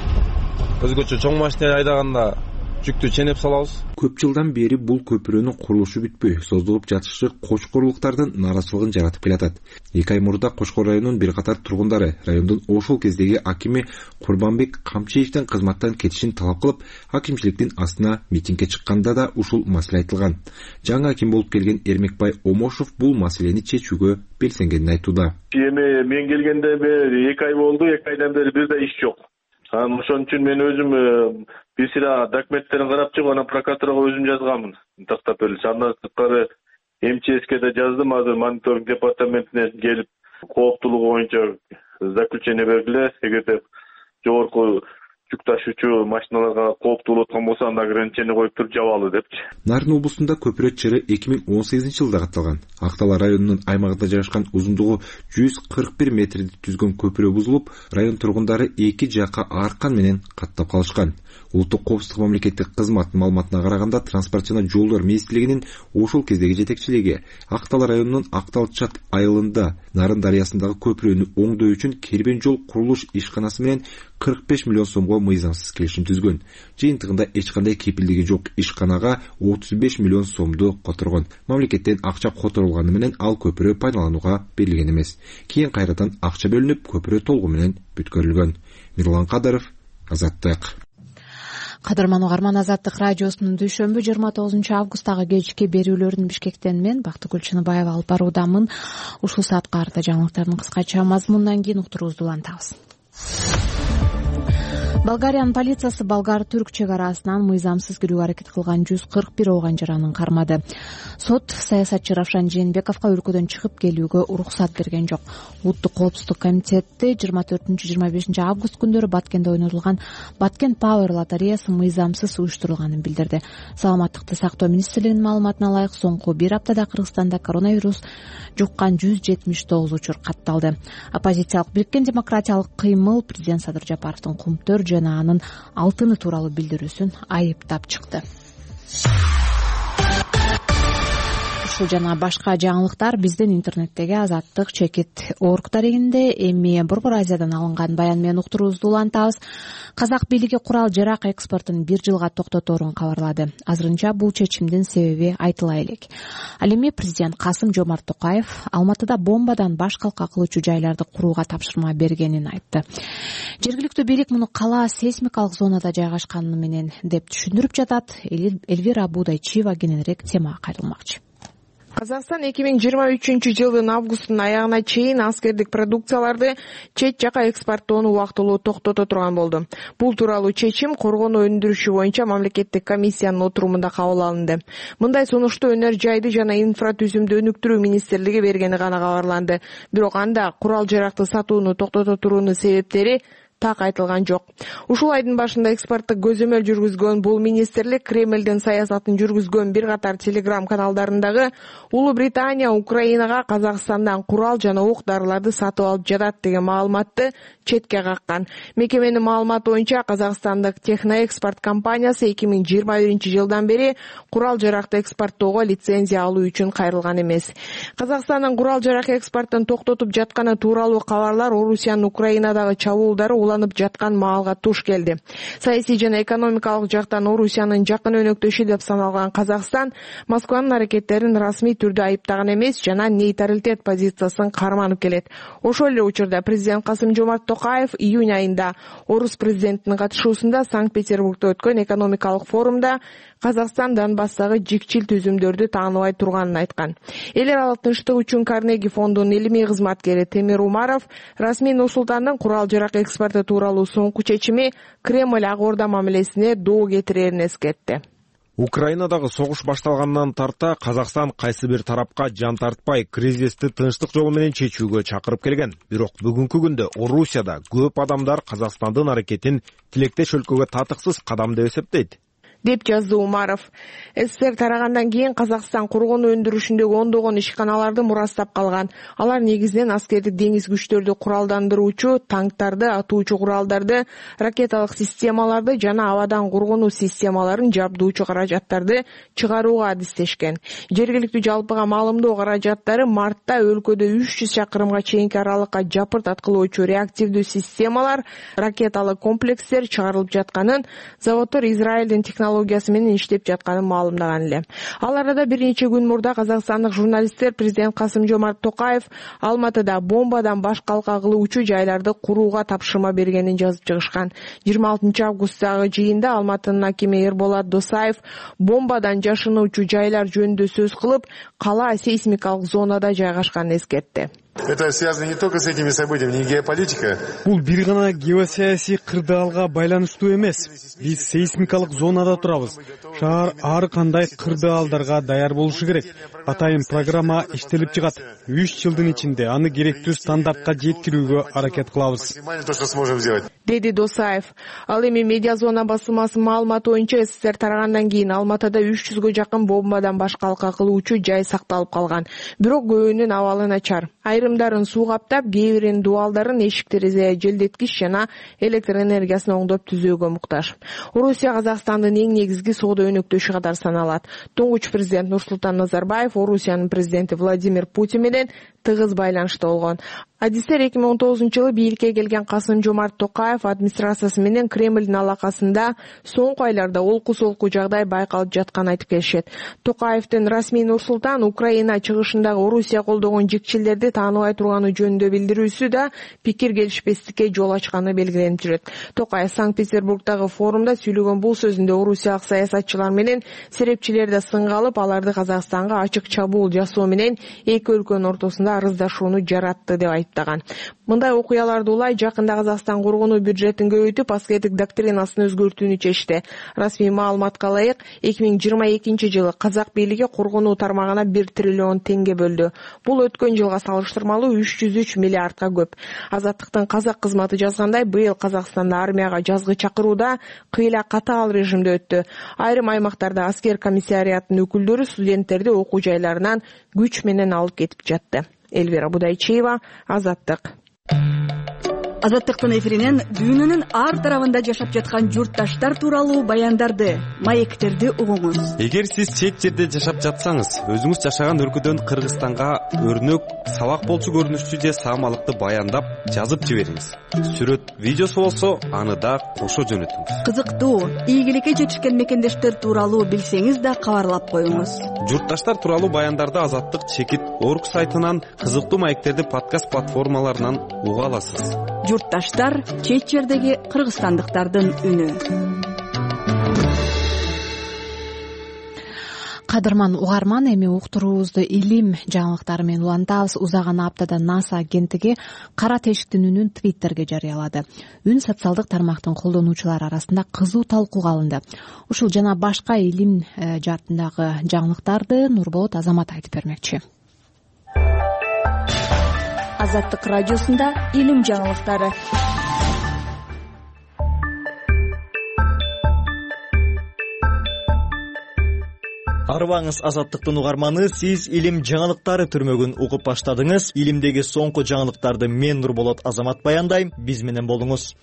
Өзгөчө чоң машина айдаганда жүктү ченеп салабыз. Көп жылдан бери бул көпүрөнүн курулушу бүтпөй, создулуп жатышы кочкорлуктардын нааразычылыгын жаратып келатат. эки ай мурда Кочкор районунун бир катар тургундары райондун ошол кездеги акими Курбанбек Камчиевдин кызматтан кетишин талап кылып, акимчиликтин астына митингге чыкканда да ушул маселе айтылган. Жаңы аким болуп келген Эрмекбай Омошов бул маселени чечүүгө белсенгенин айтууда. Эми мен келгенде эки ай болду, эки айдан бери бир да иш жок. Анан ошон үчүн мен өзүм бир сыйра документтерин карап чыгып, анан прокуратурага өзүм жазганмын. Тактап эле андан сырткары эм че эске да жаздым. Азыр мониторинг департаментине келип, кооптуулугу боюнча заключение бергиле. Эгерде жогорку жүк ташуучу машиналарга кооптуу болгон болсо, анда ограничение коюп туруп жабалы депчи. Нарын облусунда көпүрө чыры эки миң он сегизинчи жылда катталган. Актала районунун аймагында жайгашкан узундугу жүз кырк бир метрди түзгөн көпүрө бузулуп, район тургундары эки жакка аркан менен каттап калышкан. Улуттук коопсуздук мамлекеттик кызмат маалыматына караганда, транспорт жана жолдор министрлигинин ошол кездеги жетекчилиги Актала районунун Актал-Чат айылында Нарын дарыясындагы көпүрөнү оңдоо үчүн Кербен жол курулуш ишканасы менен кырк беш миллион сомго мыйзамсыз келишим түзгөн. Жыйынтыгында эч кандай кепилдиги жок ишканага отуз беш миллион сомду которгон. Мамлекеттен акча которулганы менен ал көпүрө пайдаланууга берилген эмес. Кийин кайрадан акча бөлүнүп, көпүрө толугу менен бүткөрүлгөн. Мирлан Кадыров, Азаттык. Кадырман угарман, Азаттык радиосунун дүйшөмбү жыйырма тогузунчу августтагы кечки берүүлөрүн Бишкектен мен Бактыгүл Чыныбаева алып баруудамын. Ушул саатка арта жаңылыктардын кыскача мазмунунан кийин уктуруубузду улантабыз. Болгариянын полициясы болгар-түрк чек арасынан мыйзамсыз кирүүгө аракет кылган жүз кырк бир ооганжаранын кармады. Сот саясатчы Равшан Жээнбековго өлкөдөн чыгып келүүгө уруксат берген жок. Улуттук коопсуздук комитети жыйырма төртүнчү жыйырма бешинчи август күндөрү Баткенде ойнотулган Баткен Power лотереясы мыйзамсыз уюштурулганын билдирди. Саламаттыкты сактоо министрлигинин маалыматына ылайык, соңку бир аптада Кыргызстанда коронавирус жуккан жүз жетимиш тогуз учур катталды. Оппозициялык Бириккен демократиялык кыймыл президент Садыр Жапаровдун Кумтөр жана анын алтыны тууралуу билдирүүсүн айыптап чыкты. Ушул жана башка жаңылыктар биздин интернеттеги Азаттык чекит орг дарегинде. Эми Борбор Азиядан алынган баян менен уктуруубузду улантабыз. Казак бийлиги курал жарак экспортун бир жылга токтоторун кабарлады. Азырынча бул чечимдин себеби айтыла элек. Ал эми президент Касым Жомарт Токаев Алматыда бомбадан баш калка кылуучу жайларды курууга тапшырма бергенин айтты. Жергиликтүү бийлик муну кала сейсмикалык зонада жайгашканы менен деп түшүндүрүп жатат. Элвира Будайчиева кененирээк темага кайрылмакчы. Казакстан эки миң жыйырма үчүнчү жылдын августтун аягына чейин аскердик продукцияларды чет жака экспорттоону убактылуу токтото турган болду. Бул тууралуу чечим коргонуу өндүрүшү боюнча мамлекеттик комиссиянын отурумунда кабыл алынды. Мындай сунушту өнөр жайды жана инфратүзүмдү өнүктүрүү министрлиги бергени гана кабарланды. Бирок анда курал жаракты сатууну токтото туруунун себептери так айтылган жок. Ушул айдын башында экспорттук көзөмөл жүргүзгөн бул министрлик Кремлдин саясатын жүргүзгөн бир катар телеграм каналдарындагы Улуу Британия Украинага Казакстандан курал жана ок дарыларды сатып алып жатат деген маалыматты четке каккан. Мекеменин маалыматы боюнча Казакстандык Техноэкспорт компаниясы эки миң жыйырма биринчи жылдан бери курал жаракты экспорттоого лицензия алуу үчүн кайрылган эмес. Казакстандын курал жарак экспортун токтотуп жатканы тууралуу кабарлар Орусиянын Украинадагы чабуулдары уланып жаткан маалга туш келди. Саясий жана экономикалык жактан Орусиянын жакын өнөктөшү деп саналган Казакстан Москванын аракеттерин расмий түрдө айыптаган эмес жана нейтралитет позициясын карманып келет. Ошол эле учурда президент Касым-Жомарт Токаев июнь айында орус президентинин катышуусунда Санкт-Петербургда өткөн экономикалык форумда Казакстан Донбасстагы жикчил түзүмдөрдү тааныбай турганын айткан. Эл аралык тынчтык үчүн Карнеги фондунун илимий кызматкери Темир Умаров расмий Нур-Султандын курал жарак экспорту тууралуу соңку чечими Кремль Ак Орда мамилесине доо кетирерин эскертти. Украинадагы согуш башталгандан тарта Казакстан кайсы бир тарапка жан тартпай кризисти тынчтык жолу менен чечүүгө чакырып келген. Бирок бүгүнкү күндө Орусияда көп адамдар Казакстандын аракетин тилектеш өлкөгө татыксыз кадам деп эсептейт, деп жазды Умаров. СССР тарагандан кийин Казакстан коргонуу өндүрүшүндөгү ондогон ишканаларды мурастап калган. Алар негизинен аскердик деңиз күчтөрдү куралдандыруучу, танктарды, атуучу куралдарды, ракеталык системаларды жана абадан коргонуу системаларын жабдуучу каражаттарды чыгарууга адистешкен. Жергиликтүү жалпыга маалымдоо каражаттары мартта өлкөдө үч жүз чакырымга чейинки аралыкка жапырт аткылоочу реактивдүү системалар, ракеталык комплекстер чыгарылып жатканын, заводдор Израилдин технологиясы менен иштеп жатканын маалымдаган эле. Ал арада бир нече күн мурда казакстандык журналисттер президент Касым-Жомарт Токаев Алматыда бомбадан баш калка кылуучу жайларды курууга тапшырма бергенин жазып чыгышкан. жыйырма алтынчы августтагы жыйында Алматынын акими Эрболот Досаев бомбадан жашынуучу жайлар жөнүндө сөз кылып, кала сейсмикалык зонада жайгашканын эскертти. Это связано не только с этими событиями, не геополитика. Бул бир гана геосаясий кырдаалга байланыштуу эмес. Биз сейсмикалык зонада турабыз. Шаар ар кандай кырдаалдарга даяр болушу керек. Атайын программа иштелип чыгат. үч жылдын ичинде аны керектүү стандартка жеткирүүгө аракет кылабыз, деди Досаев. Ал эми медиа зона басылмасынын маалыматы боюнча СССР тарагандан кийин Алматыда үч жүзгө жакын бомбадан баш калка кылуучу жай сакталып калган. Бирок көбүнүн абалы начар. Айрымдарын суу каптап, кээ биринин дубалдарын эшик терезе желдеткич жана электр энергиясын оңдоп түзөөгө муктаж. Орусия Казакстандын эң негизги соода өнөктөшү катары саналат. Туңгуч президент Нурсултан Назарбаев Орусиянын президенти Владимир Путин менен тыгыз байланышта болгон. Адистер эки миң он тогузунчу жылы бийликке келген Касым-Жомарт Токаев администрациясы менен Кремлдин алакасында соңку айларда олку-солку жагдай байкалып жатканын айтып келишет. Токаевдин расмий Нур-Султан Украина чыгышындагы Орусия колдогон жикчилерди тааныбай турганы жөнүндө билдирүүсү да пикир келишпестикке жол ачканы белгиленип жүрөт. Токаев Санкт-Петербургдагы форумда сүйлөгөн бул сөзүндө орусиялык саясатчылар менен серепчилерди сынга алып, аларды Казакстанга ачык чабуул жасоо менен эки өлкөнүн ортосунда арыздашууну жаратты деп айтты. Мындай окуяларды улай жакында Казакстан коргонуу бюджетин көбөйтүп, аскердик доктринасын өзгөртүүнү чечти. Расмий маалыматка ылайык, эки миң жыйырма экинчи жылы казак бийлиги коргонуу тармагына бир триллион теңге бөлдү. Бул өткөн жылга салыштырмалуу үч жүз үч миллиардка көп. Азаттыктын казак кызматы жазгандай, быйыл Казакстанда армияга жазгы чакырууда кыйла катаал режимде өттү. Айрым аймактарда аскер комиссариятынын өкүлдөрү студенттерди окуу жайларынан күч менен алып кетип жатты. Эльвира Будайчиева, Азаттык. Азаттыктын эфиринен дүйнөнүн ар тарабында жашап жаткан журтташтар тууралуу баяндарды, маектерди угуңуз. Эгер сиз чет жерде жашап жатсаңыз, өзүңүз жашаган өлкөдөн Кыргызстанга өрнөк, сабак болчу көрүнүштүү же саамалыкты баяндап, жазып жибериңиз. Сүрөт, видеосу болсо, аны да кошо жөнөтүңүз. Кызыктуу, ийгиликке жетишкен мекендештер тууралуу билсеңиз да кабарлап коюңуз. Журтташтар тууралуу баяндарды Азаттык чекит орг сайтынан, кызыктуу маектерди подкаст платформаларынан уга аласыз. Журтташтар — чет жердеги кыргызстандыктардын үнү. Кадырман угарман, эми уктуруубузду илим жаңылыктары менен улантабыз. Узаган аптада НАСА агенттиги кара тешиктин үнүн Твиттерге жарыялады. Үн социалдык тармактын колдонуучулары арасында кызуу талкууга алынды. Ушул жана башка илим жаатындагы жаңылыктарды Нурболот Азамат айтып бермекчи. Азаттык радиосунда илим жаңылыктары. Арыбаңыз Азаттыктын угарманы, сиз илим жаңылыктары түрмөгүн угуп баштадыңыз. Илимдеги соңку жаңылыктарды мен Нурболот Азамат баяндайм. Биз менен болуңуз.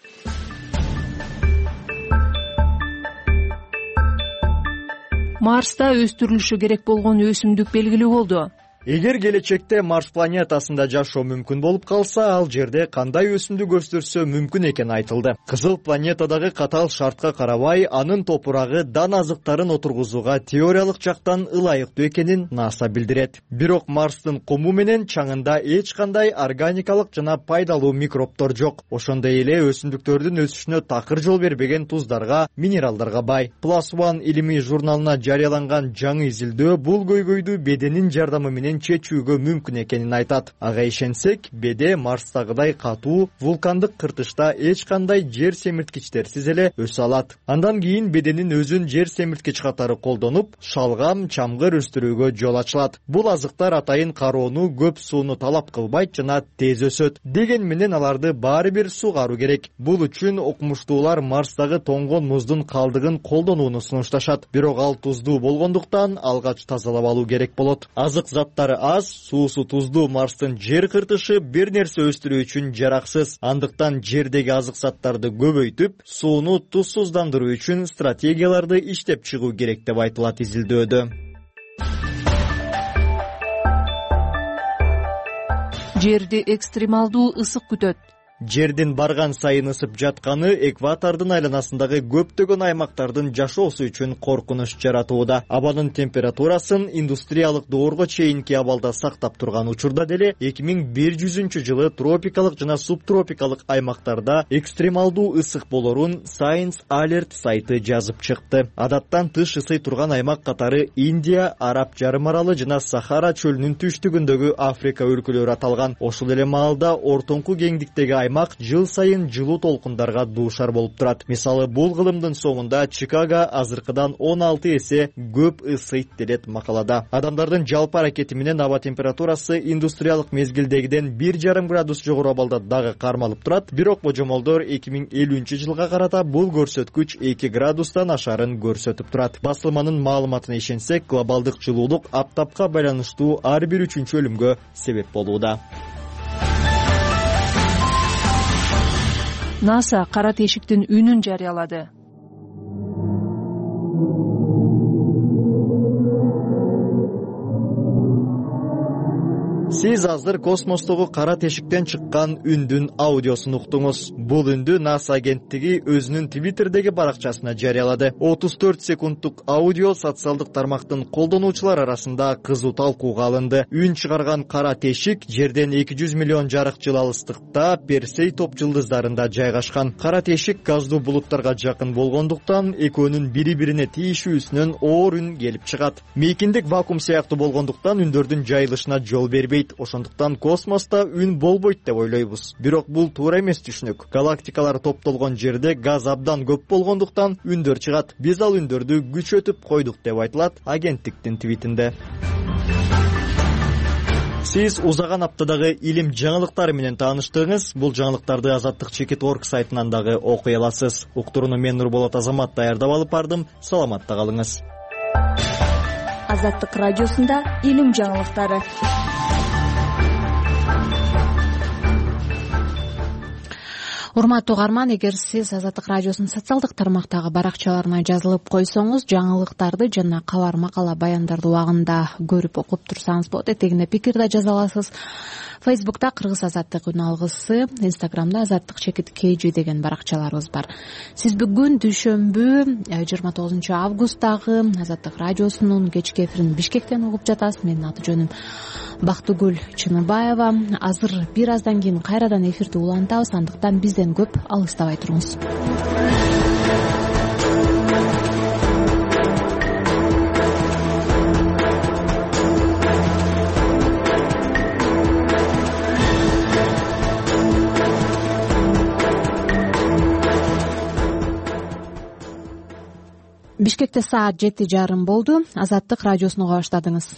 Марста өстүрүлүшү керек болгон өсүмдүк белгилүү болду. Эгер келечекте Марс планетасында жашоо мүмкүн болуп калса, ал жерде кандай өсүмдүк өстүрсө мүмкүн экени айтылды. Кызыл планетадагы катаал шартка карабай, анын топурагы дан азыктарын отургузууга теориялык жактан ылайыктуу экенин НАСА билдирет. Бирок Марстын куму менен чаңында эч кандай органикалык жана пайдалуу микробтор жок. Ошондой эле өсүмдүктөрдүн өсүшүнө такыр жол бербеген туздарга, минералдарга бай. Plus One илимий журналына жарыяланган жаңы изилдөө бул көйгөйдү беденин жардамы менен чечүүгө мүмкүн экенин айтат. Ага ишенсек, беде Марстагыдай катуу вулкандык кыртышта эч кандай жер семирткичтерсиз эле өсө алат. Андан кийин беденин өзүн жер семирткич катары колдонуп, шалгам, чамгыр өстүрүүгө жол ачылат. Бул азыктар атайын кароону, көп сууну талап кылбайт жана тез өсөт. Деген менен аларды баары бир сугаруу керек. Бул үчүн окумуштуулар Марстагы тоңгон муздун калдыгын колдонууну сунушташат. Бирок ал туздуу болгондуктан алгач тазалап алуу керек болот. Азык заттары аз, суусу туздуу Марстын жер кыртышы бир нерсе өстүрүү үчүн жараксыз. Андыктан жердеги азык заттарды көбөйтүп, сууну тузсуздандыруу үчүн стратегияларды иштеп чыгуу керек деп айтылат изилдөөдө. Жерди экстремалдуу ысык күтөт. Жердин барган сайын ысып жатканы экватордун айланасындагы көптөгөн аймактардын жашоосу үчүн коркунуч жаратууда. Абанын температурасын индустриялык доорго чейинки абалда сактап турган учурда деле эки миң бир жүзүнчү жылы тропикалык жана субтропикалык аймактарда экстремалдуу ысык болорун Science Alert сайты жазып чыкты. Адаттан тыш ысый турган аймак катары Индия, Араб жарым аралы жана Сахара чөлүнүн түштүгүндөгү Африка өлкөлөрү аталган. Ошол эле маалда ортоңку кеңдиктеги аймак жыл сайын жылуу толкундарга дуушар болуп турат. Мисалы, бул кылымдын соңунда Чикаго азыркыдан он алты эсе көп ысыйт делет макалада. Адамдардын жалпы аракети менен аба температурасы индустриялык мезгилдегиден бир жарым градус жогору абалда дагы кармалып турат. Бирок божомолдор эки миң элүүнчү жылга карата бул көрсөткүч эки градустан ашарын көрсөтүп турат. Басылманын маалыматына ишенсек, глобалдык жылуулук аптапка байланыштуу ар бир үчүнчү өлүмгө себеп болууда. НАСА кара тешиктин үнүн жарыялады. Сиз азыр космостогу кара тешиктен чыккан үндүн аудиосун уктуңуз. Бул үндү НАСА агенттиги өзүнүн Твиттердеги баракчасына жарыялады. отуз төрт секундтук аудио социалдык тармактын колдонуучулар арасында кызуу талкууга алынды. Үн чыгарган кара тешик жерден эки жүз миллион жарык жыл алыстыкта Персей топ жылдыздарында жайгашкан. Кара тешик газдуу булуттарга жакын болгондуктан экөөнүн бири-бирине тийишүүсүнөн оор үн келип чыгат. Мейкиндик вакуум сыяктуу болгондуктан үндөрдүн жайылышына жол бербейт. Ошондуктан космоста үн болбойт деп ойлойбуз. Бирок бул туура эмес түшүнүк. Галактикалар топтолгон жерде газ абдан көп болгондуктан үндөр чыгат. Биз ал үндөрдү күчөтүп койдук деп айтылат агенттиктин твитинде. Сиз узаган аптадагы илим жаңылыктары менен тааныштыңыз. Бул жаңылыктарды Азаттык чекит точка орг сайтынан дагы окуй аласыз. Уктурууну мен Нурболот Азамат даярдап алып бардым. Саламатта калыңыз. Азаттык радиосунда илим жаңылыктары. Урматтуу угарман, эгер сиз Азаттык радиосунун социалдык тармактагы баракчаларына жазылып койсоңуз, жаңылыктарды жана кабар макала баяндарды убагында көрүп окуп турсаңыз болот. Этегине пикир да жаза аласыз. Фейсбукта Кыргыз азаттык үн алгысы, Инстаграмда Азаттык чекит kg деген баракчаларыбыз бар. Сиз бүгүн дүйшөмбү жыйырма тогузунчу августтагы Азаттык радиосунун кечки эфирин Бишкектен угуп жатасыз. Менин аты жөнүм Бактыгүл Чыныбаева. Азыр бир аздан кийин кайрадан эфирди улантабыз, андыктан бизден көп алыстабай туруңуз. Бишкекте саат жети жарым болду. Азаттык радиосун уга баштадыңыз.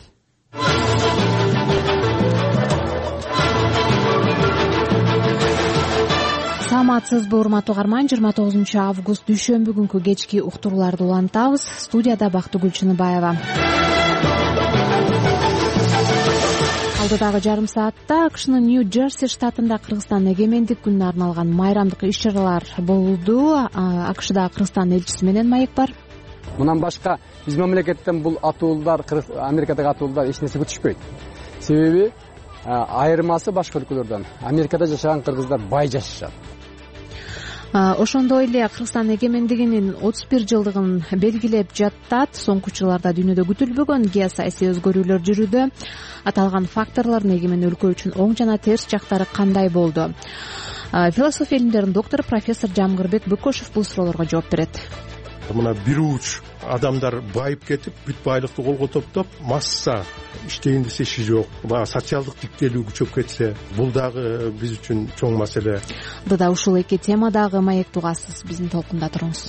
Саламатсызбы урматтуу угарман, жыйырма тогузунчу август дүйшөмбү күнкү кечки уктурууларды улантабыз. Студияда Бактыгүл Чыныбаева. Алдыдагы жарым саатта АКШнын Нью-Джерси штатында Кыргызстан эгемендик күнүнө арналган майрамдык иш-чаралар болду. АКШда Кыргызстан элчиси менен маек бар. Мындан башка биз мамлекеттен бул атуулдар, Америкадагы атуулдар эч нерсе күтүшпөйт. Себеби айырмасы башка өлкөлөрдөн. Америкада жашаган кыргыздар бай жашашат. Ошондой эле Кыргызстан эгемендигинин отуз бир жылдыгын белгилеп жаттат. Соңку жылдарда дүйнөдө күтүлбөгөн геосаясий өзгөрүүлөр жүрүүдө. Аталган факторлордун эгемен өлкө үчүн оң жана терс жактары кандай болду? Философия илимдеринин доктору профессор Жамгырбек Бөкөшев бул суроолорго жооп берет. Мына бир уч адамдар байып кетип, бүт байлыкты колго топтоп, масса иштейин десе иши жок. Баа социалдык тиктелүү күчөп кетсе, бул дагы биз үчүн чоң маселе. Дада ушул эки темадагы маекти угасыз. Биздин толкунда туруңуз.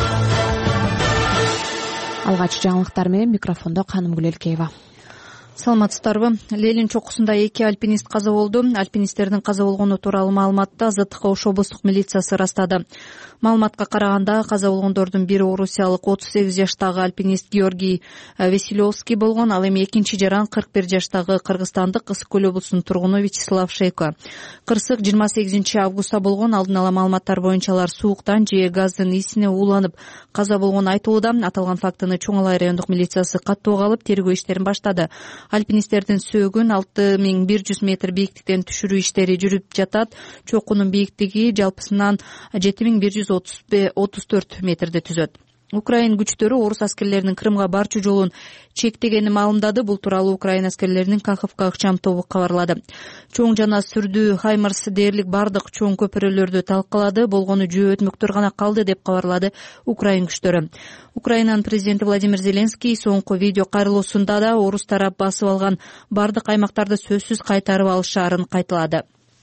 Алгач жаңылыктар менен микрофондо Канымгүл Элкеева. Саламатсыздарбы? Лелин чокусунда эки альпинист каза болду. Альпинисттердин каза болгону тууралуу маалыматты Азаттыкка Ош облустук милициясы ырастады. Маалыматка караганда каза болгондордун бири орусиялык отуз сегиз жаштагы альпинист Георгий Веселовский болгон. Ал эми экинчи жаран кырк бир жаштагы кыргызстандык Ысык көл облусунун тургуну Вячеслав Шейко. Кырсык жыйырма сегизинчи августта болгон. Алдын ала маалыматтар боюнча алар сууктан же газдын исине ууланып каза болгону айтылууда. Аталган фактыны Чоң Алай райондук милициясы каттоого алып тергөө иштерин баштады. Альпинисттердин сөөгүн алты миң бир жүз метр бийиктиктен түшүрүү иштери жүрүп жатат. Чокунун бийиктиги жалпысынан жети миң бир жүз отуз төрт метрди түзөт. Украин күчтөрү орус аскерлеринин Крымга барчу жолун чектегени маалымдады. Бул тууралуу Украин аскерлеринин Каховка ыкчам тобу кабарлады. Чоң жана сүрдүү Хаймарс дээрлик бардык чоң көпүрөлөрдү талкалады. Болгону жөө өтмөктөр гана калды деп кабарлады Украин күчтөрү. Украинанын президенти Владимир Зеленский соңку видео кайрылуусунда да орус тарап басып алган бардык аймактарды сөзсүз кайтарып алышаарын кайталады.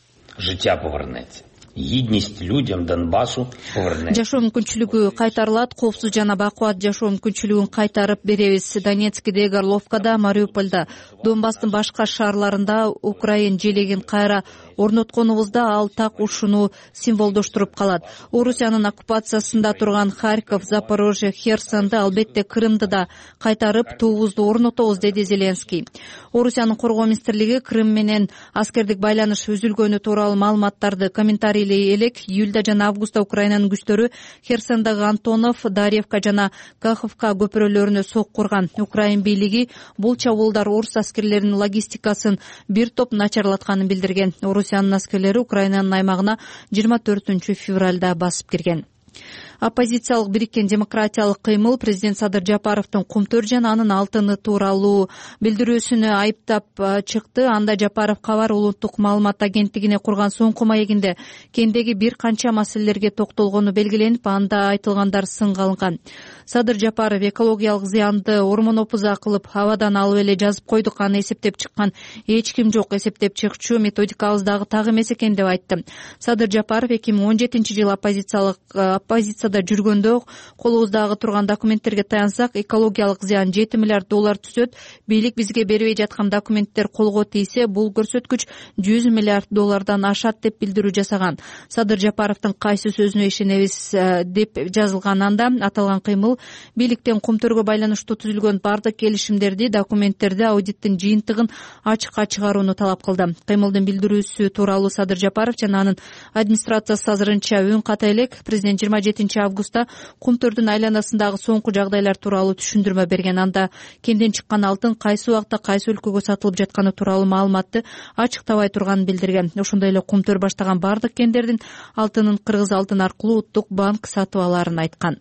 Життя повернеться. Гидность людям Донбассу повернеться. Жашоо мүмкүнчүлүгү кайтарылат. Коопсуз жана бакубат жашоо мүмкүнчүлүгүн кайтарып беребиз. Донецкиде, Горловкада, Мариуполда, Донбасстын башка шаарларында Украин желегин кайра орнотконубузда ал так ушуну символдоштуруп калат. Орусиянын оккупациясында турган Харьков, Запорожье, Херсонду, албетте Крымды да кайтарып туубузду орнотобуз, деди Зеленский. Орусиянын коргоо министрлиги Крым менен аскердик байланыш үзүлгөнү тууралуу маалыматтарды комментарийлей элек. Июлда жана августта Украинанын күчтөрү Херсондогу Антонов, Дарьевка жана Каховка көпүрөлөрүнө сок курган. Украин бийлиги бул чабуулдар орус аскерлеринин логистикасын бир топ начарлатканын билдирген. Орусиянын аскерлери Украинанын аймагына жыйырма төртүнчү февралда басып кирген. Оппозициялык бириккен демократиялык кыймыл президент Садыр Жапаровдун Кумтөр жана анын алтыны тууралуу билдирүүсүнө айыптап чыкты. Анда Жапаров Кабар улуттук маалымат агенттигине курган соңку маегинде кендеги бир канча маселелерге токтолгону белгиленип, анда айтылгандар сынга алынган. Садыр Жапаров экологиялык зыянды ормон опуза кылып абадан алып эле жазып койдук, аны эсептеп чыккан эч ким жок, эсептеп чыкчу методикабыз дагы так эмес экен деп айтты. Садыр Жапаров эки миң он жетинчи жылы оппозициялык оппозицияда жүргөндө колубуздагы турган документтерге таянсак, экологиялык зыян жети миллиард доллар түзөт. Бийлик бизге бербей жаткан документтер колго тийсе, бул көрсөткүч жүз миллиард доллардан ашат деп билдирүү жасаган. Садыр Жапаровдун кайсы сөзүнө ишенебиз деп жазылган. Анда аталган кыймыл бийликтен Кумтөргө байланыштуу түзүлгөн бардык келишимдерди, документтерди, аудиттин жыйынтыгын ачыкка чыгарууну талап кылды. Кыймылдын билдирүүсү тууралуу Садыр Жапаров жана анын администрациясы азырынча үн ката элек. Президент жыйырма жетинчи августта Кумтөрдүн айланасындагы соңку жагдайлар тууралуу түшүндүрмө берген. Анда кенден чыккан алтын кайсы убакта кайсы өлкөгө сатылып жатканы тууралуу маалыматты ачыктабай турганын билдирген. Ошондой эле Кумтөр баштаган бардык кендердин алтынын Кыргыз алтын аркылуу Улуттук банк сатып алаарын айткан.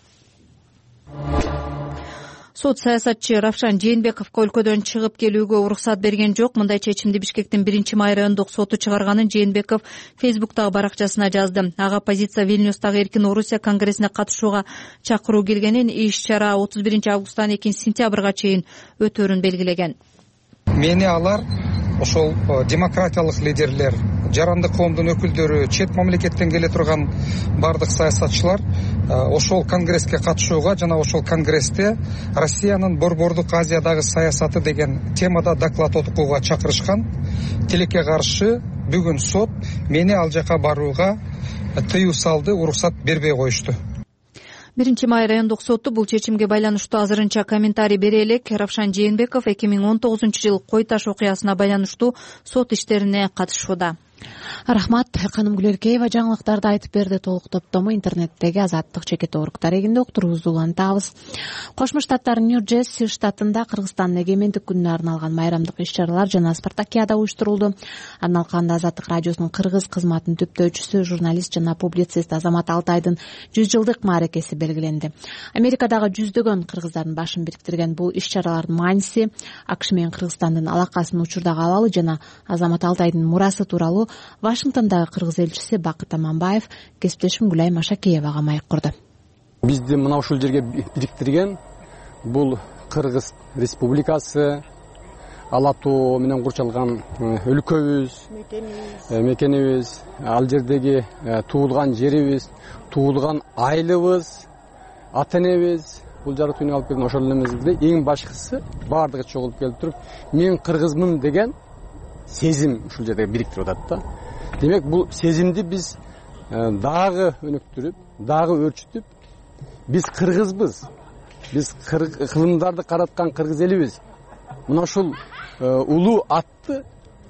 Сот саясатчы Равшан Жээнбековго өлкөдөн чыгып келүүгө уруксат берген жок. Мындай чечимди Бишкектин биринчи май райондук соту чыгарганын Жээнбеков Фейсбуктагы баракчасына жазды. Ага оппозиция Вильнюстагы эркин Орусия конгрессине катышууга чакыруу келгенин, иш-чара отуз биринчи августтан экинчи сентябрга чейин өтөөрүн белгилеген. Мени алар ошол демократиялык лидерлер, жарандык коомдун өкүлдөрү, чет мамлекеттен келе турган бардык саясатчылар ошол конгресске катышууга жана ошол конгрессте Россиянын Борбордук Азиядагы саясаты деген темада доклад окууга чакырышкан. Тилекке каршы бүгүн сот мени ал жака барууга тыюу салды, уруксат бербей коюшту. биринчи май райондук соту бул чечимге байланыштуу азырынча комментарий бере элек. Равшан Жээнбеков эки миң он тогузунчу жылы Кой Таш окуясына байланыштуу сот иштерине катышууда. Рахмат. Каным Гүлеркеева жаңылыктарды айтып берди. Толук топтому интернеттеги Азаттык чекит орг дарегинде уктуруубузду улантабыз. Кошмо Штаттар Нью-Джерси штатында Кыргызстандын эгемендик күнүнө арналган майрамдык иш-чаралар жана спартакиада уюштурулду. Арналганда Азаттык радиосунун кыргыз кызматынын түптөөчүсү, журналист жана публицист Азамат Алтайдын жүз жылдык мааракеси белгиленди. Америкадагы жүздөгөн кыргыздардын башын бириктирген бул иш-чаралардын мааниси АКШ менен Кыргызстандын алакасын учурдагы алалы жана Азамат Алтайдын мурасы тууралуу Вашингтондагы кыргыз элчиси Бакыт Аманбаев кесиптешим Гүлай Машакеевага маек курду. Бизди мына ушул жерге бириктирген бул Кыргыз Республикасы, ала тоо менен курчалган өлкөбүз, мекенибиз, ал жердеги туулган жерибиз, туулган айылыбыз, ата энебиз, бул жары түйүнү алып келген ошол элемизде эң башкысы баардыгы чогулуп келип туруп, мен кыргызмын деген сезим ушул жерде бириктирип атат да. Демек бул сезимди биз дагы өнүктүрүп, дагы өрчүтүп, биз кыргызбыз. Биз кылымдарды караткан кыргыз элибиз. Мына ушул улуу атты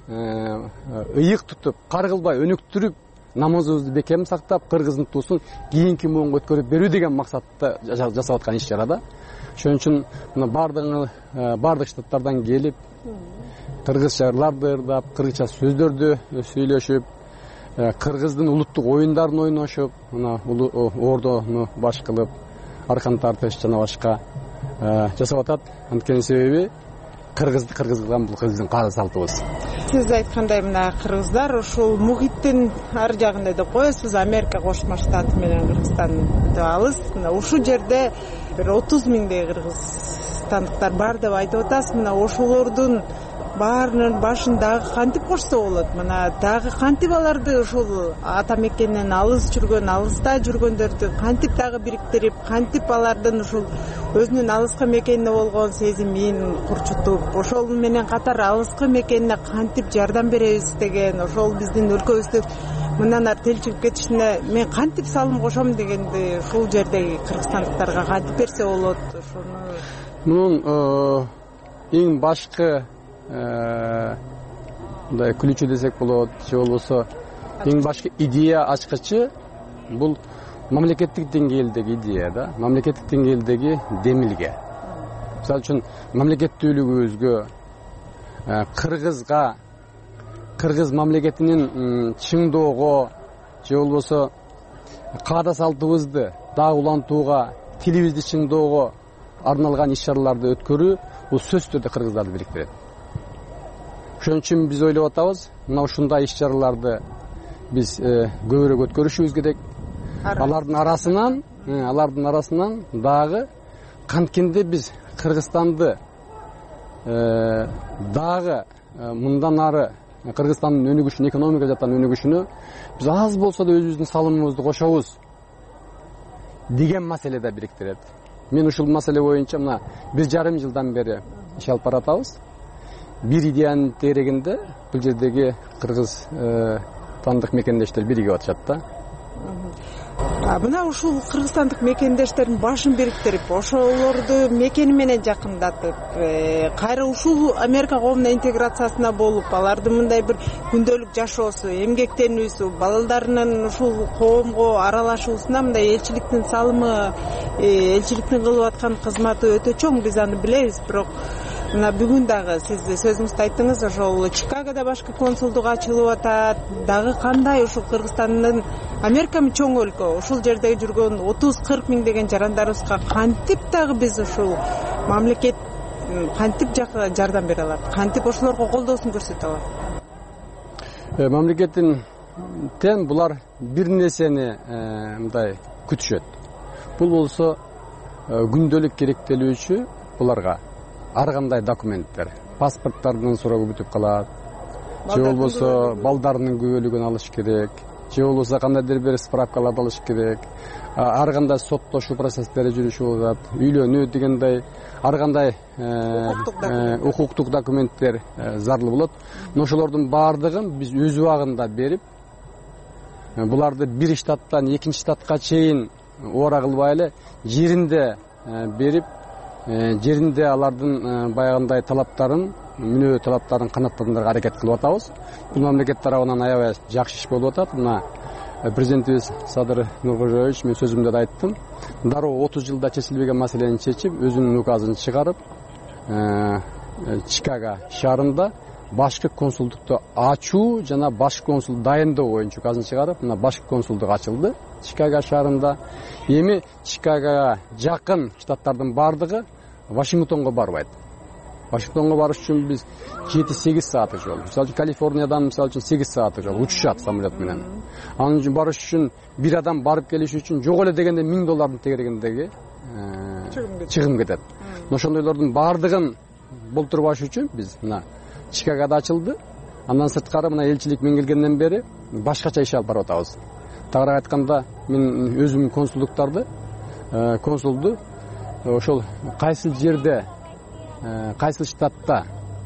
ыйык тутуп, каргылбай өнүктүрүп, намазыбызды бекем сактап, кыргыздын туусун кийинки муунга өткөрүп берүү деген максатта жасап аткан иш-чара да. Ошон үчүн мына бардыгы бардык штаттардан келип, кыргыз жырларды ырдап, кыргызча сөздөрдү сүйлөшүп, кыргыздын улуттук оюндарын ойношуп, мына ордону баш кылып, аркан тартыш жана башка жасап атат. Анткени себеби кыргызды кыргыз кылган бул биздин каада салтыбыз. Сиз айткандай мына кыргыздар ушул мухиттин ар жагында деп коесуз, Америка Кошмо Штаты менен Кыргызстан алыс. Мына ушул жерде бир отуз миңдей кыргызстандыктар бар деп айтып атасыз. Мына ошолордун баарынын башын дагы кантип кошсо болот? Мына дагы кантип аларды ушул ата мекенинен алыс жүргөн, алыста жүргөндөрдү кантип дагы бириктирип, кантип алардын ушул өзүнүн алыскы мекенине болгон сезимин курчутуп, ошол менен катар алыскы мекенине кантип жардам беребиз деген, ошол биздин өлкөбүздү мындан ары телчилип кетишине мен кантип салым кошом дегенди ушул жердеги кыргызстандыктарга кантип берсе болот? Ошону мунун эң башкы мындай ключу десек болот, же болбосо эң башкы идея ачкычы бул мамлекеттик деңгээлдеги идея да, мамлекеттик деңгээлдеги демилге. Мисалы үчүн мамлекеттүүлүгүбүзгө, кыргызга, кыргыз мамлекетинин чыңдоого, же болбосо каада салтыбызды дагы улантууга, тилибизди чыңдоого арналган иш-чараларды өткөрүү бул сөзсүз түрдө кыргыздарды бириктирет. Ошон үчүн биз ойлоп атабыз, мына ушундай иш-чараларды биз көбүрөөк өткөрүшүбүз керек. Алардын арасынан, алардын арасынан дагы канткенде биз Кыргызстанды дагы мындан ары Кыргызстандын өнүгүшүнө, экономика жактан өнүгүшүнө биз аз болсо да өзүбүздүн салымыбызды кошобуз деген маселе да бириктирет. Мен ушул маселе боюнча мына бир жарым жылдан бери иш алып баратабыз. Бир идеянын тегерегинде бул жердеги кыргыз тандык мекендештер биригип атышат да. Мына ушул кыргызстандык мекендештердин башын бириктирип, ошолорду мекени менен жакындатып, кайра ушул Америка коомуна интеграциясына болуп, алардын мындай бир күндөлүк жашоосу, эмгектенүүсү, балдарынын ушул коомго аралашуусуна мындай элчиликтин салымы, элчиликтин кылып аткан кызматы өтө чоң, биз аны билебиз. Бирок мына бүгүн дагы сиз сөзүңүздө айттыңыз, ошол Чикагода башкы консулдук ачылып атат. Дагы кандай ушул Кыргызстандын Америка чоң өлкө, ушул жерде жүргөн отуз кырк миң деген жарандарыбызга кантип дагы биз ушул мамлекет кантип жардам бере алат, кантип ошолорго колдоосун көрсөтө алат? Мамлекеттин тен булар бир нерсени мындай күтүшөт. Бул болсо күндөлүк керектелүүчү буларга ар кандай документтер, паспорттардын суроо бүтүп калат, же болбосо балдарынын күбөлүгүн алыш керек, же болбосо кандайдыр бир справкаларды алыш керек. Ар кандай соттошуу процесстери жүрүшүп атат, үйлөнүү дегендей ар кандай укуктук документтер зарыл болот. Ошолордун баардыгын биз өз убагында берип, буларды бир штаттан экинчи штатка чейин ора кылбай эле жеринде берип, жеринде алардын баягындай талаптарын, мүнөө талаптарын канааттандырууга аракет кылып атабыз. Бул мамлекет тарабынан аябай жакшы иш болуп атат. Мына президентибиз Садыр Нуркожоевич, мен сөзүмдө да айттым, дароо отуз жылда чечилбеген маселени чечип, өзүнүн указын чыгарып, Чикаго шаарында башкы консулдукту ачуу жана башкы консул дайындоо боюнча указын чыгарып, мына башкы консулдук ачылды Чикаго шаарында. Эми Чикагога жакын штаттардын баардыгы Вашингтонго барбайт. Вашингтонго барыш үчүн биз жети-сегиз сааттык жол. Мисалы үчүн Калифорниядан мисалы үчүн сегиз сааттык жол учушат самолет менен. Анын үчүн барыш үчүн бир адам барып келиш үчүн жок эле дегенде миң доллардын тегерегиндеги чыгым кетет. Ошондойлордун баардыгын болтурбаш үчүн биз мына Чикагода ачылды. Андан сырткары мына элчилик мен келгенден бери башкача иш алып барып атабыз. Тагыраак айтканда, мен өзүм консулдуктарды, консулду ошол кайсыл жерде, кайсыл штатта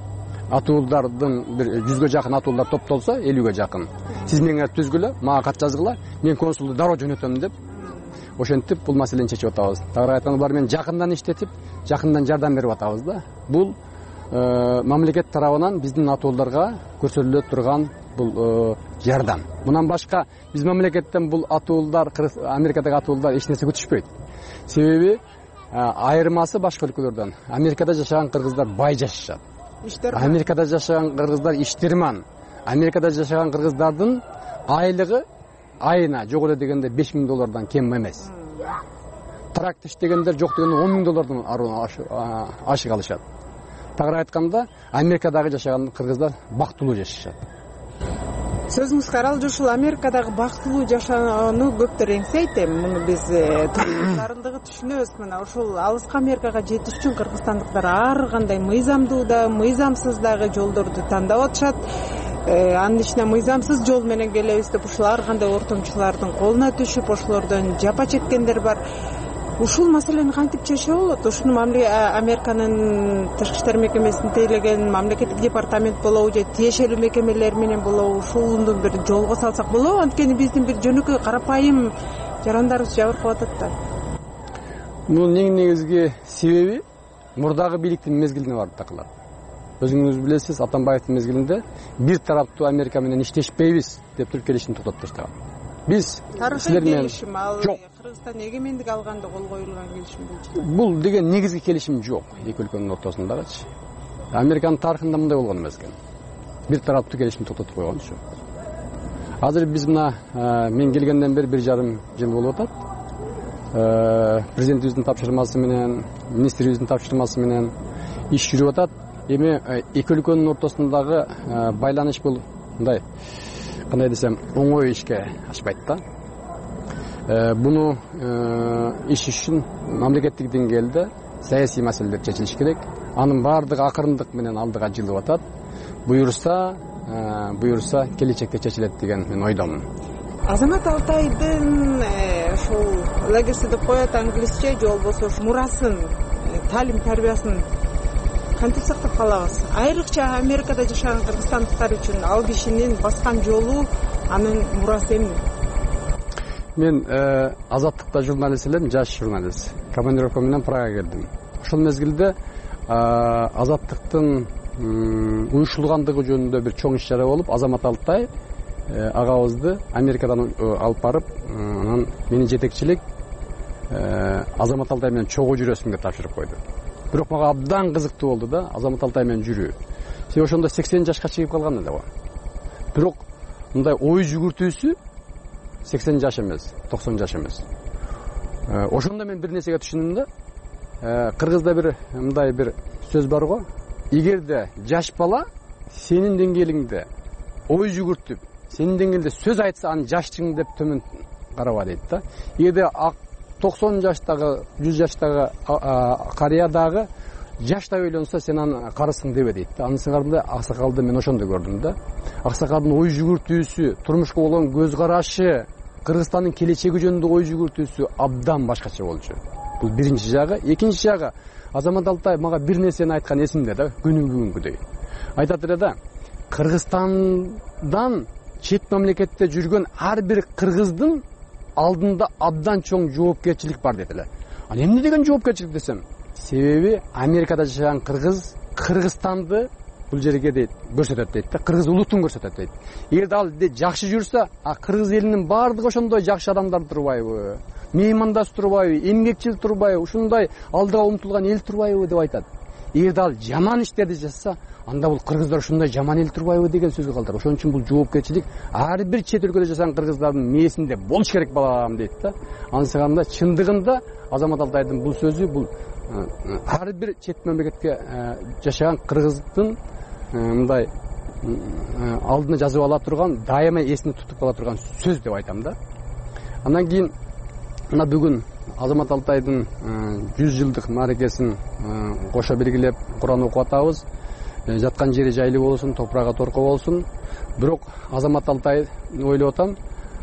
атуулдардын бир жүзгө жакын атуулдар топтолсо, элүүгө жакын. Сиз меңер түзгүлө, мага кат жазгыла, мен консулду дароо жөнөтөм деп, ошентип бул маселени чечип атабыз. Тагыраак айтканда, булар менен жакындан иштетип, жакындан жардам берип атабыз да. Бул мамлекет тарабынан биздин атуулдарга көрсөтүлө турган бул жардам. Мындан башка биз мамлекеттен бул атуулдар, Америкадагы атуулдар эч нерсе күтүшпөйт. Себеби айырмасы башка өлкөлөрдөн. Америкада жашаган кыргыздар бай жашашат. Америкада жашаган кыргыздар иштерман. Америкада жашаган кыргыздардын айлыгы айына жок эле дегенде беш миң доллардан кем эмес. Тракт иштегендер жок дегенде он миң доллардан ашык алышат. Тагыраак айтканда, Америкадагы жашаган кыргыздар бактылуу жашашат. Сөзүңүз каралды, ушул Америкадагы бактылуу жашоону көптөр эңсейт. Муну биз туугандардыгы түшүнөбүз. Мына ушул алыска Америкага жетиш үчүн кыргызстандыктар ар кандай мыйзамдуу да, мыйзамсыз дагы жолдорду тандап атышат. Анын ичине мыйзамсыз жол менен келебиз деп ушул ар кандай ортомчулардын колуна түшүп, ошолордон жапа чеккендер бар. Ушул маселени кантип чечсе болот? Ушуну Американын тышкы иштер мекемесин тейлеген мамлекеттик департамент болобу же тиешелүү мекемелер менен болобу, ушуну бир жолго салсак болобу? Анткени биздин бир жөнөкөй карапайым жарандарыбыз жабыркап атат да. Бунун эң негизги себеби мурдагы бийликтин мезгилине барып такылат. Өзүңүз билесиз, Атамбаевдин мезгилинде бир тараптуу Америка менен иштешпейбиз деп туруп келишимди токтотуп таштаган. Биз силер менен жок. Кыргызстан эгемендик алганда кол коюлган келишим болчу. Бул деген негизги келишим жок эки өлкөнүн ортосундагычы. Американын тарыхында мындай болгон эмес экен. Бир тараптуу келишимди токтотуп койгончу. Азыр биз мына мен келгенден бери бир жарым жыл болуп атат. Президентибиздин тапшырмасы менен, министрибиздин тапшырмасы менен иш жүрүп атат. Эми эки өлкөнүн ортосундагы байланыш бул мындай, кандай десем, оңой ишке ашпайт да. Буну иш үчүн мамлекеттик деңгээлде саясий маселелер чечилиш керек. Анын баардыгы акырындык менен алдыга жылып атат. Буюрса, буюрса келечекте чечилет деген мен ойдомун. Азамат Алтайдын ошол легеси деп коет англисче, же болбосо мурасын, таалим тарбиясын кантип сактап калабыз? Айрыкча Америкада жашаган кыргызстандыктар үчүн ал кишинин баскан жолу, анын мурасы эмне? Мен азаттыкта журналист элем, жаш журналист. Командировка менен Прага келдим. Ошол мезгилде азаттыктын уюштурулгандыгы жөнүндө бир чоң иш-чара болуп, Азамат Алтай агабызды Америкадан алып барып, анан мени жетекчилик Азамат Алтай менен чогуу жүрөсүң деп тапшырып койду. Бирок мага абдан кызыктуу болду да, Азамат Алтай менен жүрүү. Себеби ошондо сексен жашка чыгып калган эле го. Бирок мындай ой жүгүртүүсү сексен жаш эмес, токсон жаш эмес. Ошондо мен бир нерсеге түшүндүм да, кыргызда бир мындай бир сөз бар го. Эгерде жаш бала сенин деңгээлиңде ой жүгүртүп, сенин деңгээлде сөз айтса, аны жаштың деп төмөн караба дейт да. Эгерде токсон жаштагы, жүз жаштагы карыя дагы жаштай ойлонсо сен аны карысың дебе дейт да. Анысы карында аксакалды мен ошондо көрдүм да. Аксакалдын ой жүгүртүүсү, турмушка болгон көз карашы, Кыргызстандын келечеги жөнүндө ой жүгүртүүсү абдан башкача болчу. Бул биринчи жагы. Экинчи жагы, Азамат Алтаев мага бир нерсени айткан эсимде да, күнү бүгүнкүдөй. Айтат эле да, Кыргызстандан чет мамлекетте жүргөн ар бир кыргыздын алдында абдан чоң жоопкерчилик бар дейт эле. Ал эмне деген жоопкерчилик десем, себеби Америкада жашаган кыргыз Кыргызстанды бул жерге дейт көрсөтөт дейт да, кыргыз улутун көрсөтөт дейт. Эгерде ал жакшы жүрсө, а кыргыз элинин баардыгы ошондой жакшы адамдар турбайбы, меймандас турбайбы, эмгекчил турбайбы, ушундай алдыга умтулган эл турбайбы деп айтат. Эгерде ал жаман иштерди жасаса, анда бул кыргыздар ушундай жаман эл турбайбы деген сөзгө калдыр. Ошон үчүн бул жоопкерчилик ар бир чет өлкөдө жашаган кыргыздардын мээсинде болуш керек балам дейт да. Анысы кандай чындыгында Азамат Алтайдын бул сөзү бул ар бир чет мамлекетке жашаган кыргыздын мындай алдына жазып ала турган, дайыма эсине тутуп кала турган сөз деп айтам да. Андан кийин мына бүгүн Азамат Алтайдын жүз жылдык мааракесин кошо белгилеп Куран окуп атабыз. Жаткан жери жайлуу болсун, топурагы торко болсун. Бирок Азамат Алтай ойлоп атам,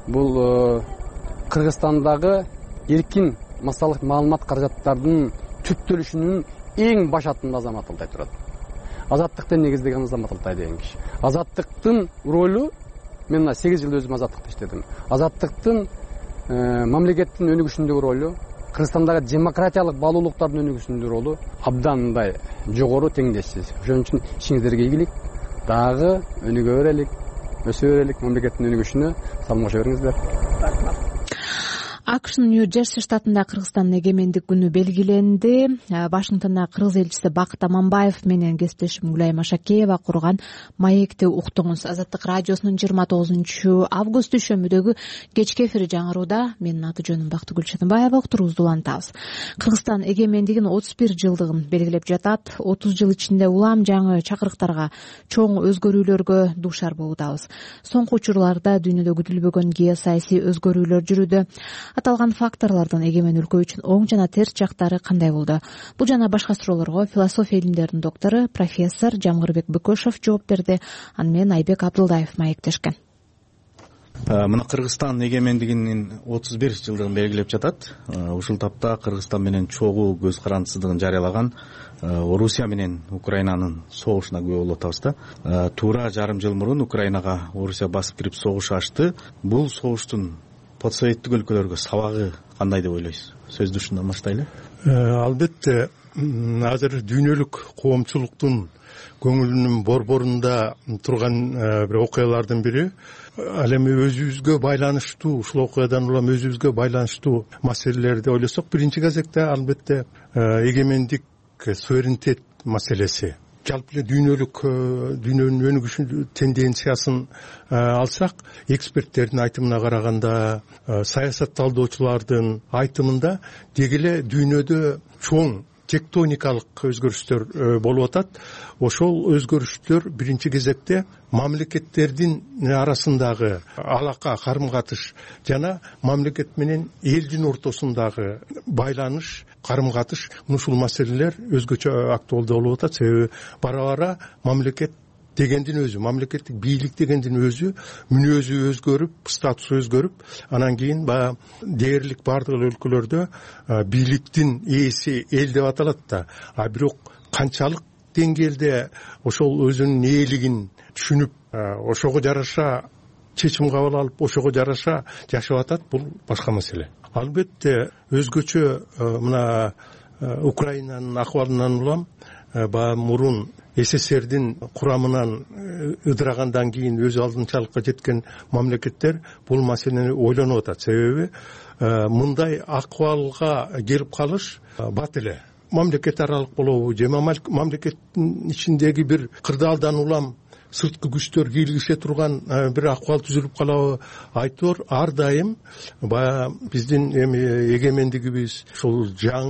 бул Кыргызстандагы эркин массалык маалымат каражаттардын түптөлүшүнүн эң баш атында Азамат Алтай турат. Азаттыкты негиздеген Азамат Алтай деген киши. Азаттыктын ролу, мен мына сегиз жыл өзүм азаттыкта иштедим. Азаттыктын мамлекеттин өнүгүшүндөгү ролу, Кыргызстандагы демократиялык баалуулуктардын өнүгүшүндөгү ролу абдан мындай жогору, теңдешсиз. Ошон үчүн ишиңиздерге ийгилик, дагы өнүгө берелик, өсө берелик, мамлекеттин өнүгүшүнө салым кошо бериңиздер. АКШнын Нью-Джерси штатында Кыргызстандын эгемендик күнү белгиленди. Вашингтонда кыргыз элчиси Бакыт Аманбаев менен кесиптешим Гүлайым Ашакеева курган маекти уктуңуз. Азаттык радиосунун жыйырма тогузунчу август дүйшөмбүдөгү кечки эфири жаңырууда. Менин аты жөнүм Бактыгүл Чатымбаева, уктуруубузду улантабыз. Кыргызстан эгемендигин отуз бир жылдыгын белгилеп жатат. отуз жыл ичинде улам жаңы чакырыктарга, чоң өзгөрүүлөргө дуушар болуудабыз. Соңку учурларда дүйнөдө күтүлбөгөн геосаясий өзгөрүүлөр жүрүүдө. Аталган факторлордун эгемен өлкө үчүн оң жана терс жактары кандай болду? Бул жана башка суроолорго философия илимдеринин доктору профессор Жамгырбек Бөкөшов жооп берди. Аны менен Айбек Абдылдаев маектешкен. Мына Кыргызстан эгемендигинин отуз бир жылдыгын белгилеп жатат. Ушул тапта Кыргызстан менен чогуу көз карандысыздыгын жарыялаган Орусия менен Украинанын согушуна күбө болуп атабыз да. Туура жарым жыл мурун Украинага Орусия басып кирип согуш ачты. Бул согуштун постсоветтик өлкөлөргө сабагы кандай деп ойлойсуз? Сөздү ушундан баштайлы. Албетте, азыр дүйнөлүк коомчулуктун көңүлүнүн борборунда турган бир окуялардын бири, ал эми өзүбүзгө байланыштуу, ушул окуядан улам өзүбүзгө байланыштуу маселелерди ойлосок, биринчи кезекте албетте эгемендик, суверенитет маселеси. Жалпы эле дүйнөлүк дүйнөнүн өнүгүшү тенденциясын алсак, эксперттердин айтымына караганда, саясатталдоочулардын айтымында деги эле дүйнөдө чоң тектоникалык өзгөрүштөр болуп атат. Ошол өзгөрүштөр биринчи кезекте мамлекеттердин арасындагы алака, карым-катыш жана мамлекет менен элдин ортосундагы байланыш, карым-катыш, ушул маселелер өзгөчө актуалдуу болуп атат. Себеби бара-бара мамлекет дегендин өзү, мамлекеттик бийлик дегендин өзү мүнөзү өзгөрүп, статусу өзгөрүп, анан кийин баягы дээрлик бардык өлкөлөрдө бийликтин ээси эл деп аталат да. А бирок канчалык деңгээлде ошол өзүнүн ээлигин түшүнүп, ошого жараша чечим кабыл алып, ошого жараша жашап атат, бул башка маселе. Албетте өзгөчө мына Украинанын акыбалынан улам баягы мурун СССРдин курамынан ыдырагандан кийин өз алдынчалыкка жеткен мамлекеттер бул маселени ойлонуп атат. Себеби мындай акыбалга келип калыш бат эле. Мамлекет аралык болобу же мамлекеттин ичиндеги бир кырдаалдан улам сырткы күчтөр кийлигише турган бир акыбал түзүлүп калабы, айтор ар дайым баягы биздин эми эгемендигибиз, ушул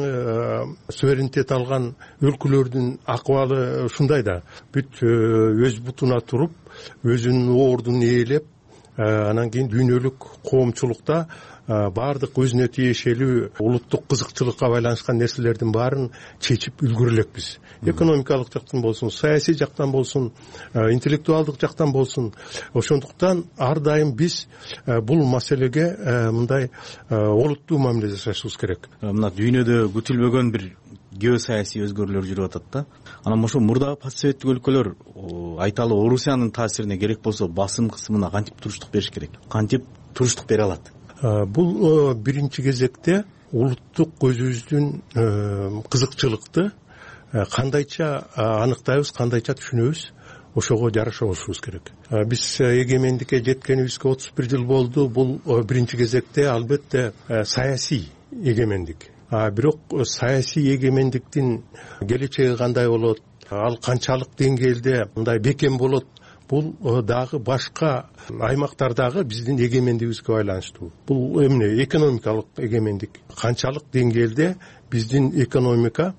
жаңы суверенитет алган өлкөлөрдүн акыбалы ушундай да. Бүт өз бутуна туруп, өзүнүн ордун ээлеп, анан кийин дүйнөлүк коомчулукта баардык өзүнө тиешелүү улуттук кызыкчылыкка байланышкан нерселердин баарын чечип үлгүрө элекпиз. Экономикалык жактан болсун, саясий жактан болсун, интеллектуалдык жактан болсун. Ошондуктан ар дайым биз бул маселеге мындай олуттуу мамиле жасашыбыз керек. Мына дүйнөдө күтүлбөгөн бир геосаясий өзгөрүүлөр жүрүп атат да. Анан ошо мурдагы постсоветтик өлкөлөр айталы Орусиянын таасирине керек болсо басым кысымына кантип туруштук бериш керек? Кантип туруштук бере алат? Бул биринчи кезекте улуттук өзүбүздүн кызыкчылыкты кандайча аныктайбыз, кандайча түшүнөбүз, ошого жараша болушубуз керек. Биз эгемендикке жеткенибизге отуз бир жыл болду. Бул биринчи кезекте албетте саясий эгемендик. Бирок саясий эгемендиктин келечеги кандай болот, ал канчалык деңгээлде мындай бекем болот, бул дагы башка аймактардагы биздин эгемендигибизге байланыштуу. Бул эмне? Экономикалык эгемендик. Канчалык деңгээлде биздин экономика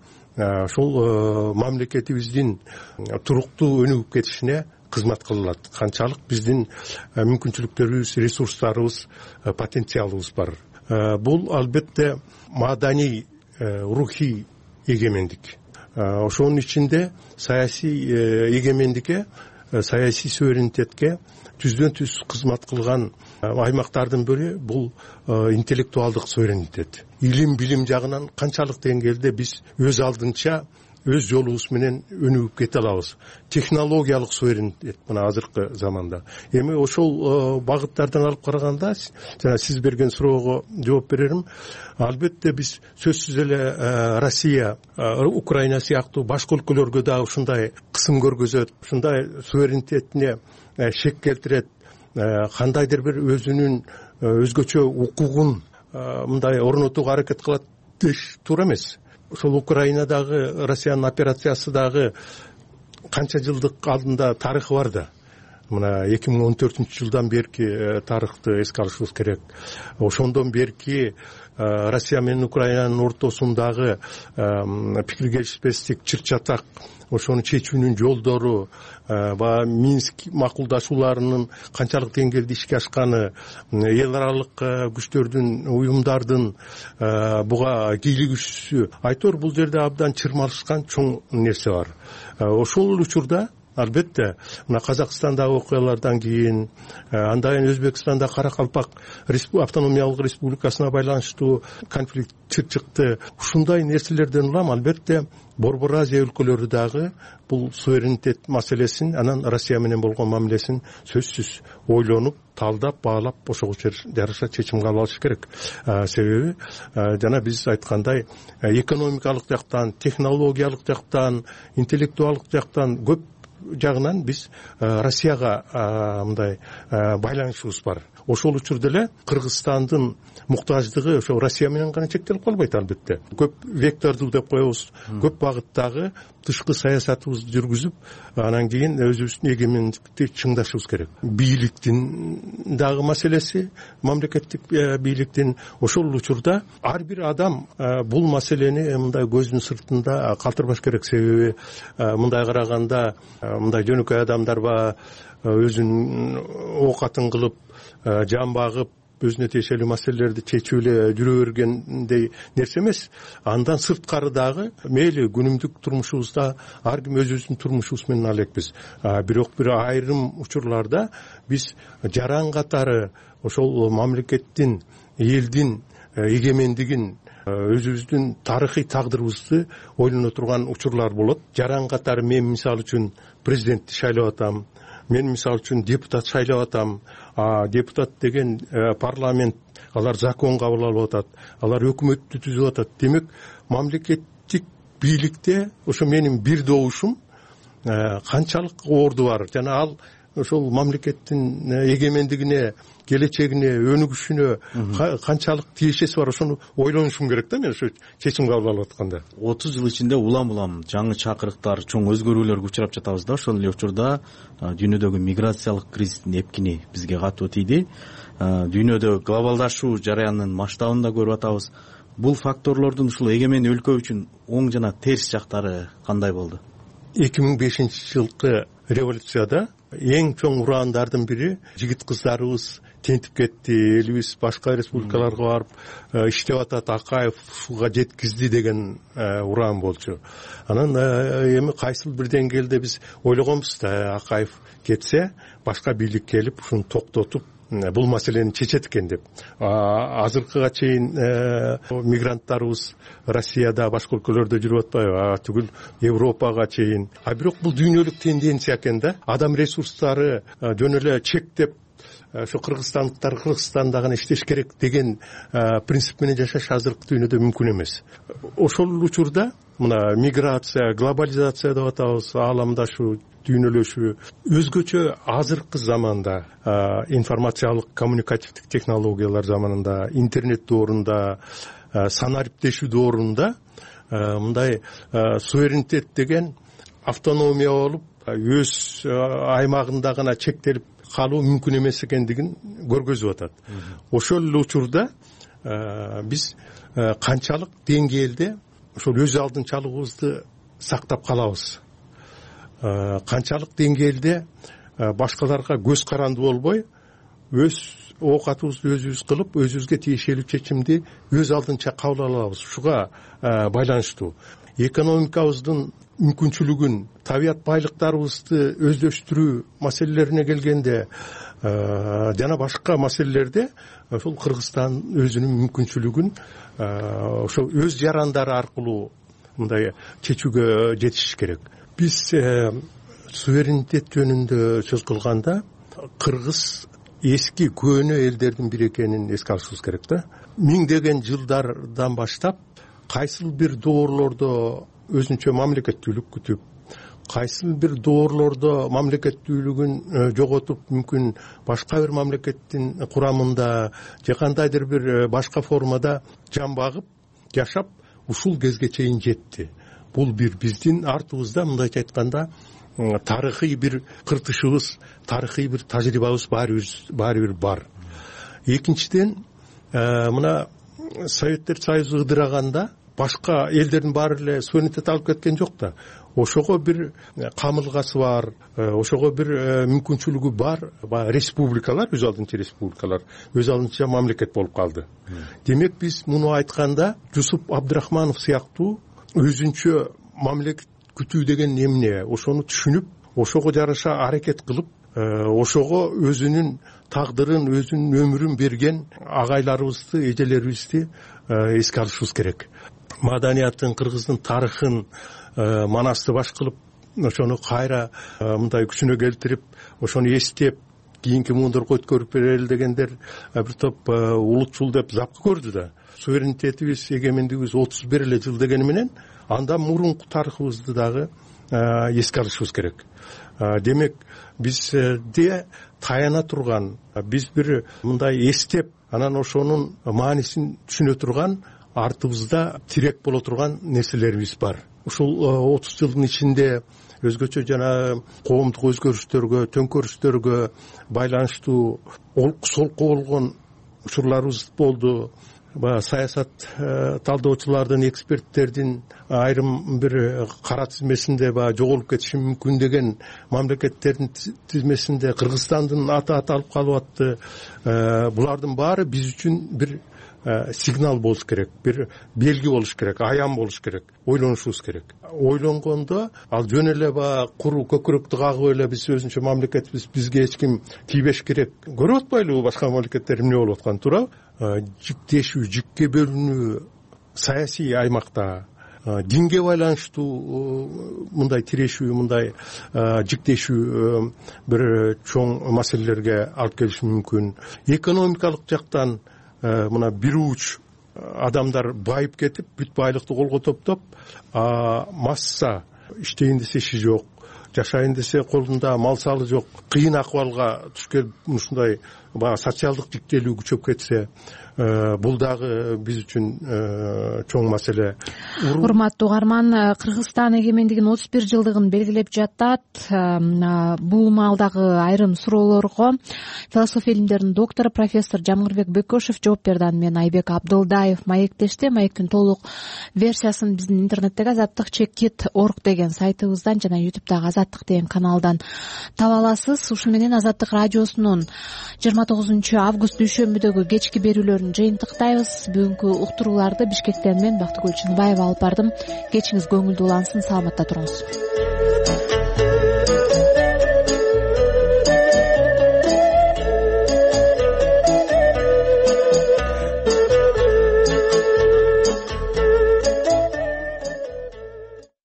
ошол мамлекетибиздин туруктуу өнүгүп кетишине кызмат кылат. Канчалык биздин мүмкүнчүлүктөрүбүз, ресурстарыбыз, потенциалыбыз бар. Бул албетте маданий, рухий эгемендик. Ошонун ичинде саясий эгемендикке, саясий суверенитетке түздөн түз кызмат кылган аймактардын бири бул интеллектуалдык суверенитет. Илим билим жагынан канчалык деңгээлде биз өз алдынча өз жолубуз менен өнүгүп кете алабыз. Технологиялык суверенитет мына азыркы заманда. Эми ошол багыттардан алып караганда, жана сиз берген суроого жооп берерим. Албетте биз сөзсүз эле Россия, Украина сыяктуу башка өлкөлөргө дагы ушундай кысым көргөзөт, ушундай суверенитетине шек келтирет, кандайдыр бир өзүнүн өзгөчө укугун мындай орнотууга аракет кылат деш туура эмес. Ошол Украинадагы Россиянын операциясы дагы канча жылдык алдында тарыхы бар да. Мына эки миң он төртүнчү жылдан берки тарыхты эске алышыбыз керек. Ошондон берки Россия менен Украинанын ортосундагы пикир келишпестик, чыр-чатак, ошону чечүүнүн жолдору, баягы Минск макулдашууларынын канчалык деңгээлде ишке ашканы, эл аралык күчтөрдүн, уюмдардын буга кийлигишүүсү, айтор бул жерде абдан чырмалышкан чоң нерсе бар. Ошол учурда албетте мына Казакстандагы окуялардан кийин, андан кийин Өзбекстанда Каракалпак автономиялык республикасына байланыштуу конфликт чыкты. Ушундай нерселерден улам албетте Борбор Азия өлкөлөрү дагы бул суверенитет маселесин, анан Россия менен болгон мамилесин сөзсүз ойлонуп, талдап, баалап, ошого жараша чечим кабыл алыш керек. Себеби жана биз айткандай, экономикалык жактан, технологиялык жактан, интеллектуалдык жактан көп жагынан биз Россияга мындай байланышыбыз бар. Ошол учурда эле Кыргызстандын муктаждыгы ошо Россия менен гана чектелип калбайт албетте. Көп вектордуу деп коебуз, көп багыттагы тышкы саясатыбызды жүргүзүп, анан кийин өзүбүздүн эгемендикти чыңдашыбыз керек. Бийликтин дагы маселеси, мамлекеттик бийликтин ошол учурда ар бир адам бул маселени мындай көздүн сыртында калтырбаш керек. Себеби мындай караганда мындай жөнөкөй адамдар ба өзүнүн оокатын кылып, жан багып, өзүнө тиешелүү маселелерди чечип эле жүрө бергендей нерсе эмес. Андан сырткары дагы мейли күнүмдүк турмушубузда ар ким өзүбүздүн турмушубуз менен ал экпиз. Бирок бир айрым учурларда биз жаран катары ошол мамлекеттин, элдин эгемендигин, өзүбүздүн тарыхый тагдырыбызды ойлоно турган учурлар болот. Жаран катары мен мисалы үчүн президентти шайлап атам, мен мисалы үчүн депутат шайлап атам. Депутат деген парламент, алар закон кабыл алып атат, алар өкмөттү түзүп атат. Демек, мамлекеттик бийликте ошо менин бир добушум канчалык орду бар, жана ал ошол мамлекеттин эгемендигине, келечегине, өнүгүшүнө канчалык тиешеси бар, ошону ойлонушум керек да мен ошо чечим кабыл алып атканда. отуз жыл ичинде улам-улам жаңы чакырыктар, чоң өзгөрүүлөргө учурап жатабыз да. Ошол эле учурда дүйнөдөгү миграциялык кризистин эпкини бизге катуу тийди. Дүйнөдө глобалдашуу жараянынын масштабын да көрүп атабыз. Бул факторлордун ушул эгемен өлкө үчүн оң жана терс жактары кандай болду? эки миң бешинчи жылкы революцияда эң чоң урандардын бири жигит кыздарыбыз тентип кетти, элибиз башка республикаларга барып иштеп атат, Акаев ушуга жеткизди деген уран болчу. Анан эми кайсыл бир деңгээлде биз ойлогонбуз да, Акаев кетсе башка бийлик келип ушуну токтотуп бул маселени чечет экен деп. Азыркыга чейин мигранттарыбыз Россияда, башка өлкөлөрдө жүрүп атпайбы, түгүл Европага чейин. А бирок бул дүйнөлүк тенденция экен да. Адам ресурстары жөн эле чектеп ошо кыргызстандыктар Кыргызстанда гана иштеш керек деген принцип менен жашаш азыркы дүйнөдө мүмкүн эмес. Ошол учурда мына миграция, глобализация деп атабыз, ааламдашу, дүйнөлөшүү өзгөчө азыркы заманда, информациялык коммуникативдик технологиялар заманында, интернет доорунда, санариптешүү доорунда мындай суверенитет деген автономия болуп, өз аймагында гана чектелип калуу мүмкүн эмес экендигин көргөзүп атат. Ошол эле учурда биз канчалык деңгээлде ошол өз алдынчалыгыбызды сактап калабыз, канчалык деңгээлде башкаларга көз каранды болбой, өз оокатыбызды өзүбүз кылып, өзүбүзгө тиешелүү чечимди өз алдынча кабыл ала алабыз. Ушуга байланыштуу экономикабыздын мүмкүнчүлүгүн, табият байлыктарыбызды өздөштүрүү маселелерине келгенде жана башка маселелерде ошол Кыргызстан өзүнүн мүмкүнчүлүгүн ошо өз жарандары аркылуу мындай чечүүгө жетиш керек. Биз суверенитет жөнүндө сөз кылганда кыргыз эски көөнө элдердин бири экенин эске алышыбыз керек да. Миңдеген жылдардан баштап кайсыл бир доорлордо өзүнчө мамлекеттүүлүк күтүп, кайсыл бир доорлордо мамлекеттүүлүгүн жоготуп, мүмкүн башка бир мамлекеттин курамында же кандайдыр бир башка формада жан багып жашап, ушул кезге чейин жетти. Бул бир биздин артыбызда мындайча айтканда тарыхый бир кыртышыбыз, тарыхый бир тажрыйбабыз баары бир бар. Экинчиден, мына Советтер Союзу ыдыраганда башка элдердин баары эле суверенитет алып кеткен жок да. Ошого бир камылгасы бар, ошого бир мүмкүнчүлүгү бар республикалар, өз алдынча республикалар, өз алдынча мамлекет болуп калды. Демек биз муну айтканда Жусуп Абдрахманов сыяктуу өзүнчө мамлекет күтүү деген эмне, ошону түшүнүп, ошого жараша аракет кылып, ошого өзүнүн тагдырын, өзүнүн өмүрүн берген агайларыбызды, эжелерибизди эске алышыбыз керек. Маданиятын, кыргыздын тарыхын манасты баш кылып, ошону кайра мындай күчүнө келтирип, ошону эстеп, кийинки муундарга өткөрүп берели дегендер бир топ улутчул деп запкы көрдү да. Суверенитетибиз, эгемендигибиз отуз бир эле жыл дегени менен андан мурунку тарыхыбызды дагы эске алышыбыз керек. Демек бизде таяна турган, биз бир мындай эстеп, анан ошонун маанисин түшүнө турган, артыбызда тирек боло турган нерселерибиз бар. Ушул отуз жылдын ичинде өзгөчө жана коомдук өзгөрүштөргө, төңкөрүштөргө байланыштуу олку-солку болгон учурларыбыз болду. Саясат талдоочулардын, эксперттердин айрым бир кара тизмесинде жоголуп кетиши мүмкүн деген мамлекеттердин тизмесинде Кыргызстандын аты аталып калып атты. Булардын баары биз үчүн бир сигнал болуш керек, бир белги болуш керек, аян болуш керек, ойлонушубуз керек. Ойлонгондо ал жөн эле баягы куру көкүрөктү кагып эле биз өзүнчө мамлекетбиз, бизге эч ким тийбеш керек. Көрүп атпайлыбы башка мамлекеттер эмне болуп атканын, туурабы? Жиктешүү, жикке бөлүнүү саясий аймакта, динге байланыштуу мындай тирешүү, мындай жиктешүү бир чоң маселелерге алып келиши мүмкүн. Экономикалык жактан мына бир уч адамдар байып кетип, бүт байлыкты колго топтоп, масса иштейин десе иши жок, жашайын десе колунда мал салы жок, кыйын акыбалга түшкөн ушундай социалдык жиктелүү күчөп кетсе, бул дагы биз үчүн чоң маселе. Урматтуу угарман, Кыргызстан эгемендигинин отуз бир жылдыгын белгилеп жатат. Бул маалдагы айрым суроолорго философия илимдеринин доктору профессор Жамгырбек Бөкөшев жооп берди. Аны менен Айбек Абдылдаев маектешти. Маектин толук версиясын биздин интернеттеги азаттык чек кит точка орг деген сайтыбыздан жана ютубтагы азаттык деген каналдан таба аласыз. Ушун менен Азаттык радиосунун жыйырма тогузунчу август дүйшөмбүдөгү кечки берүүлөрүн жыйынтыктайбыз. Бүгүнкү уктурууларды Бишкектен мен Бактыгүл Чыныбаева алып бардым. Кечиңиз көңүлдүү улансын, саламатта туруңуз.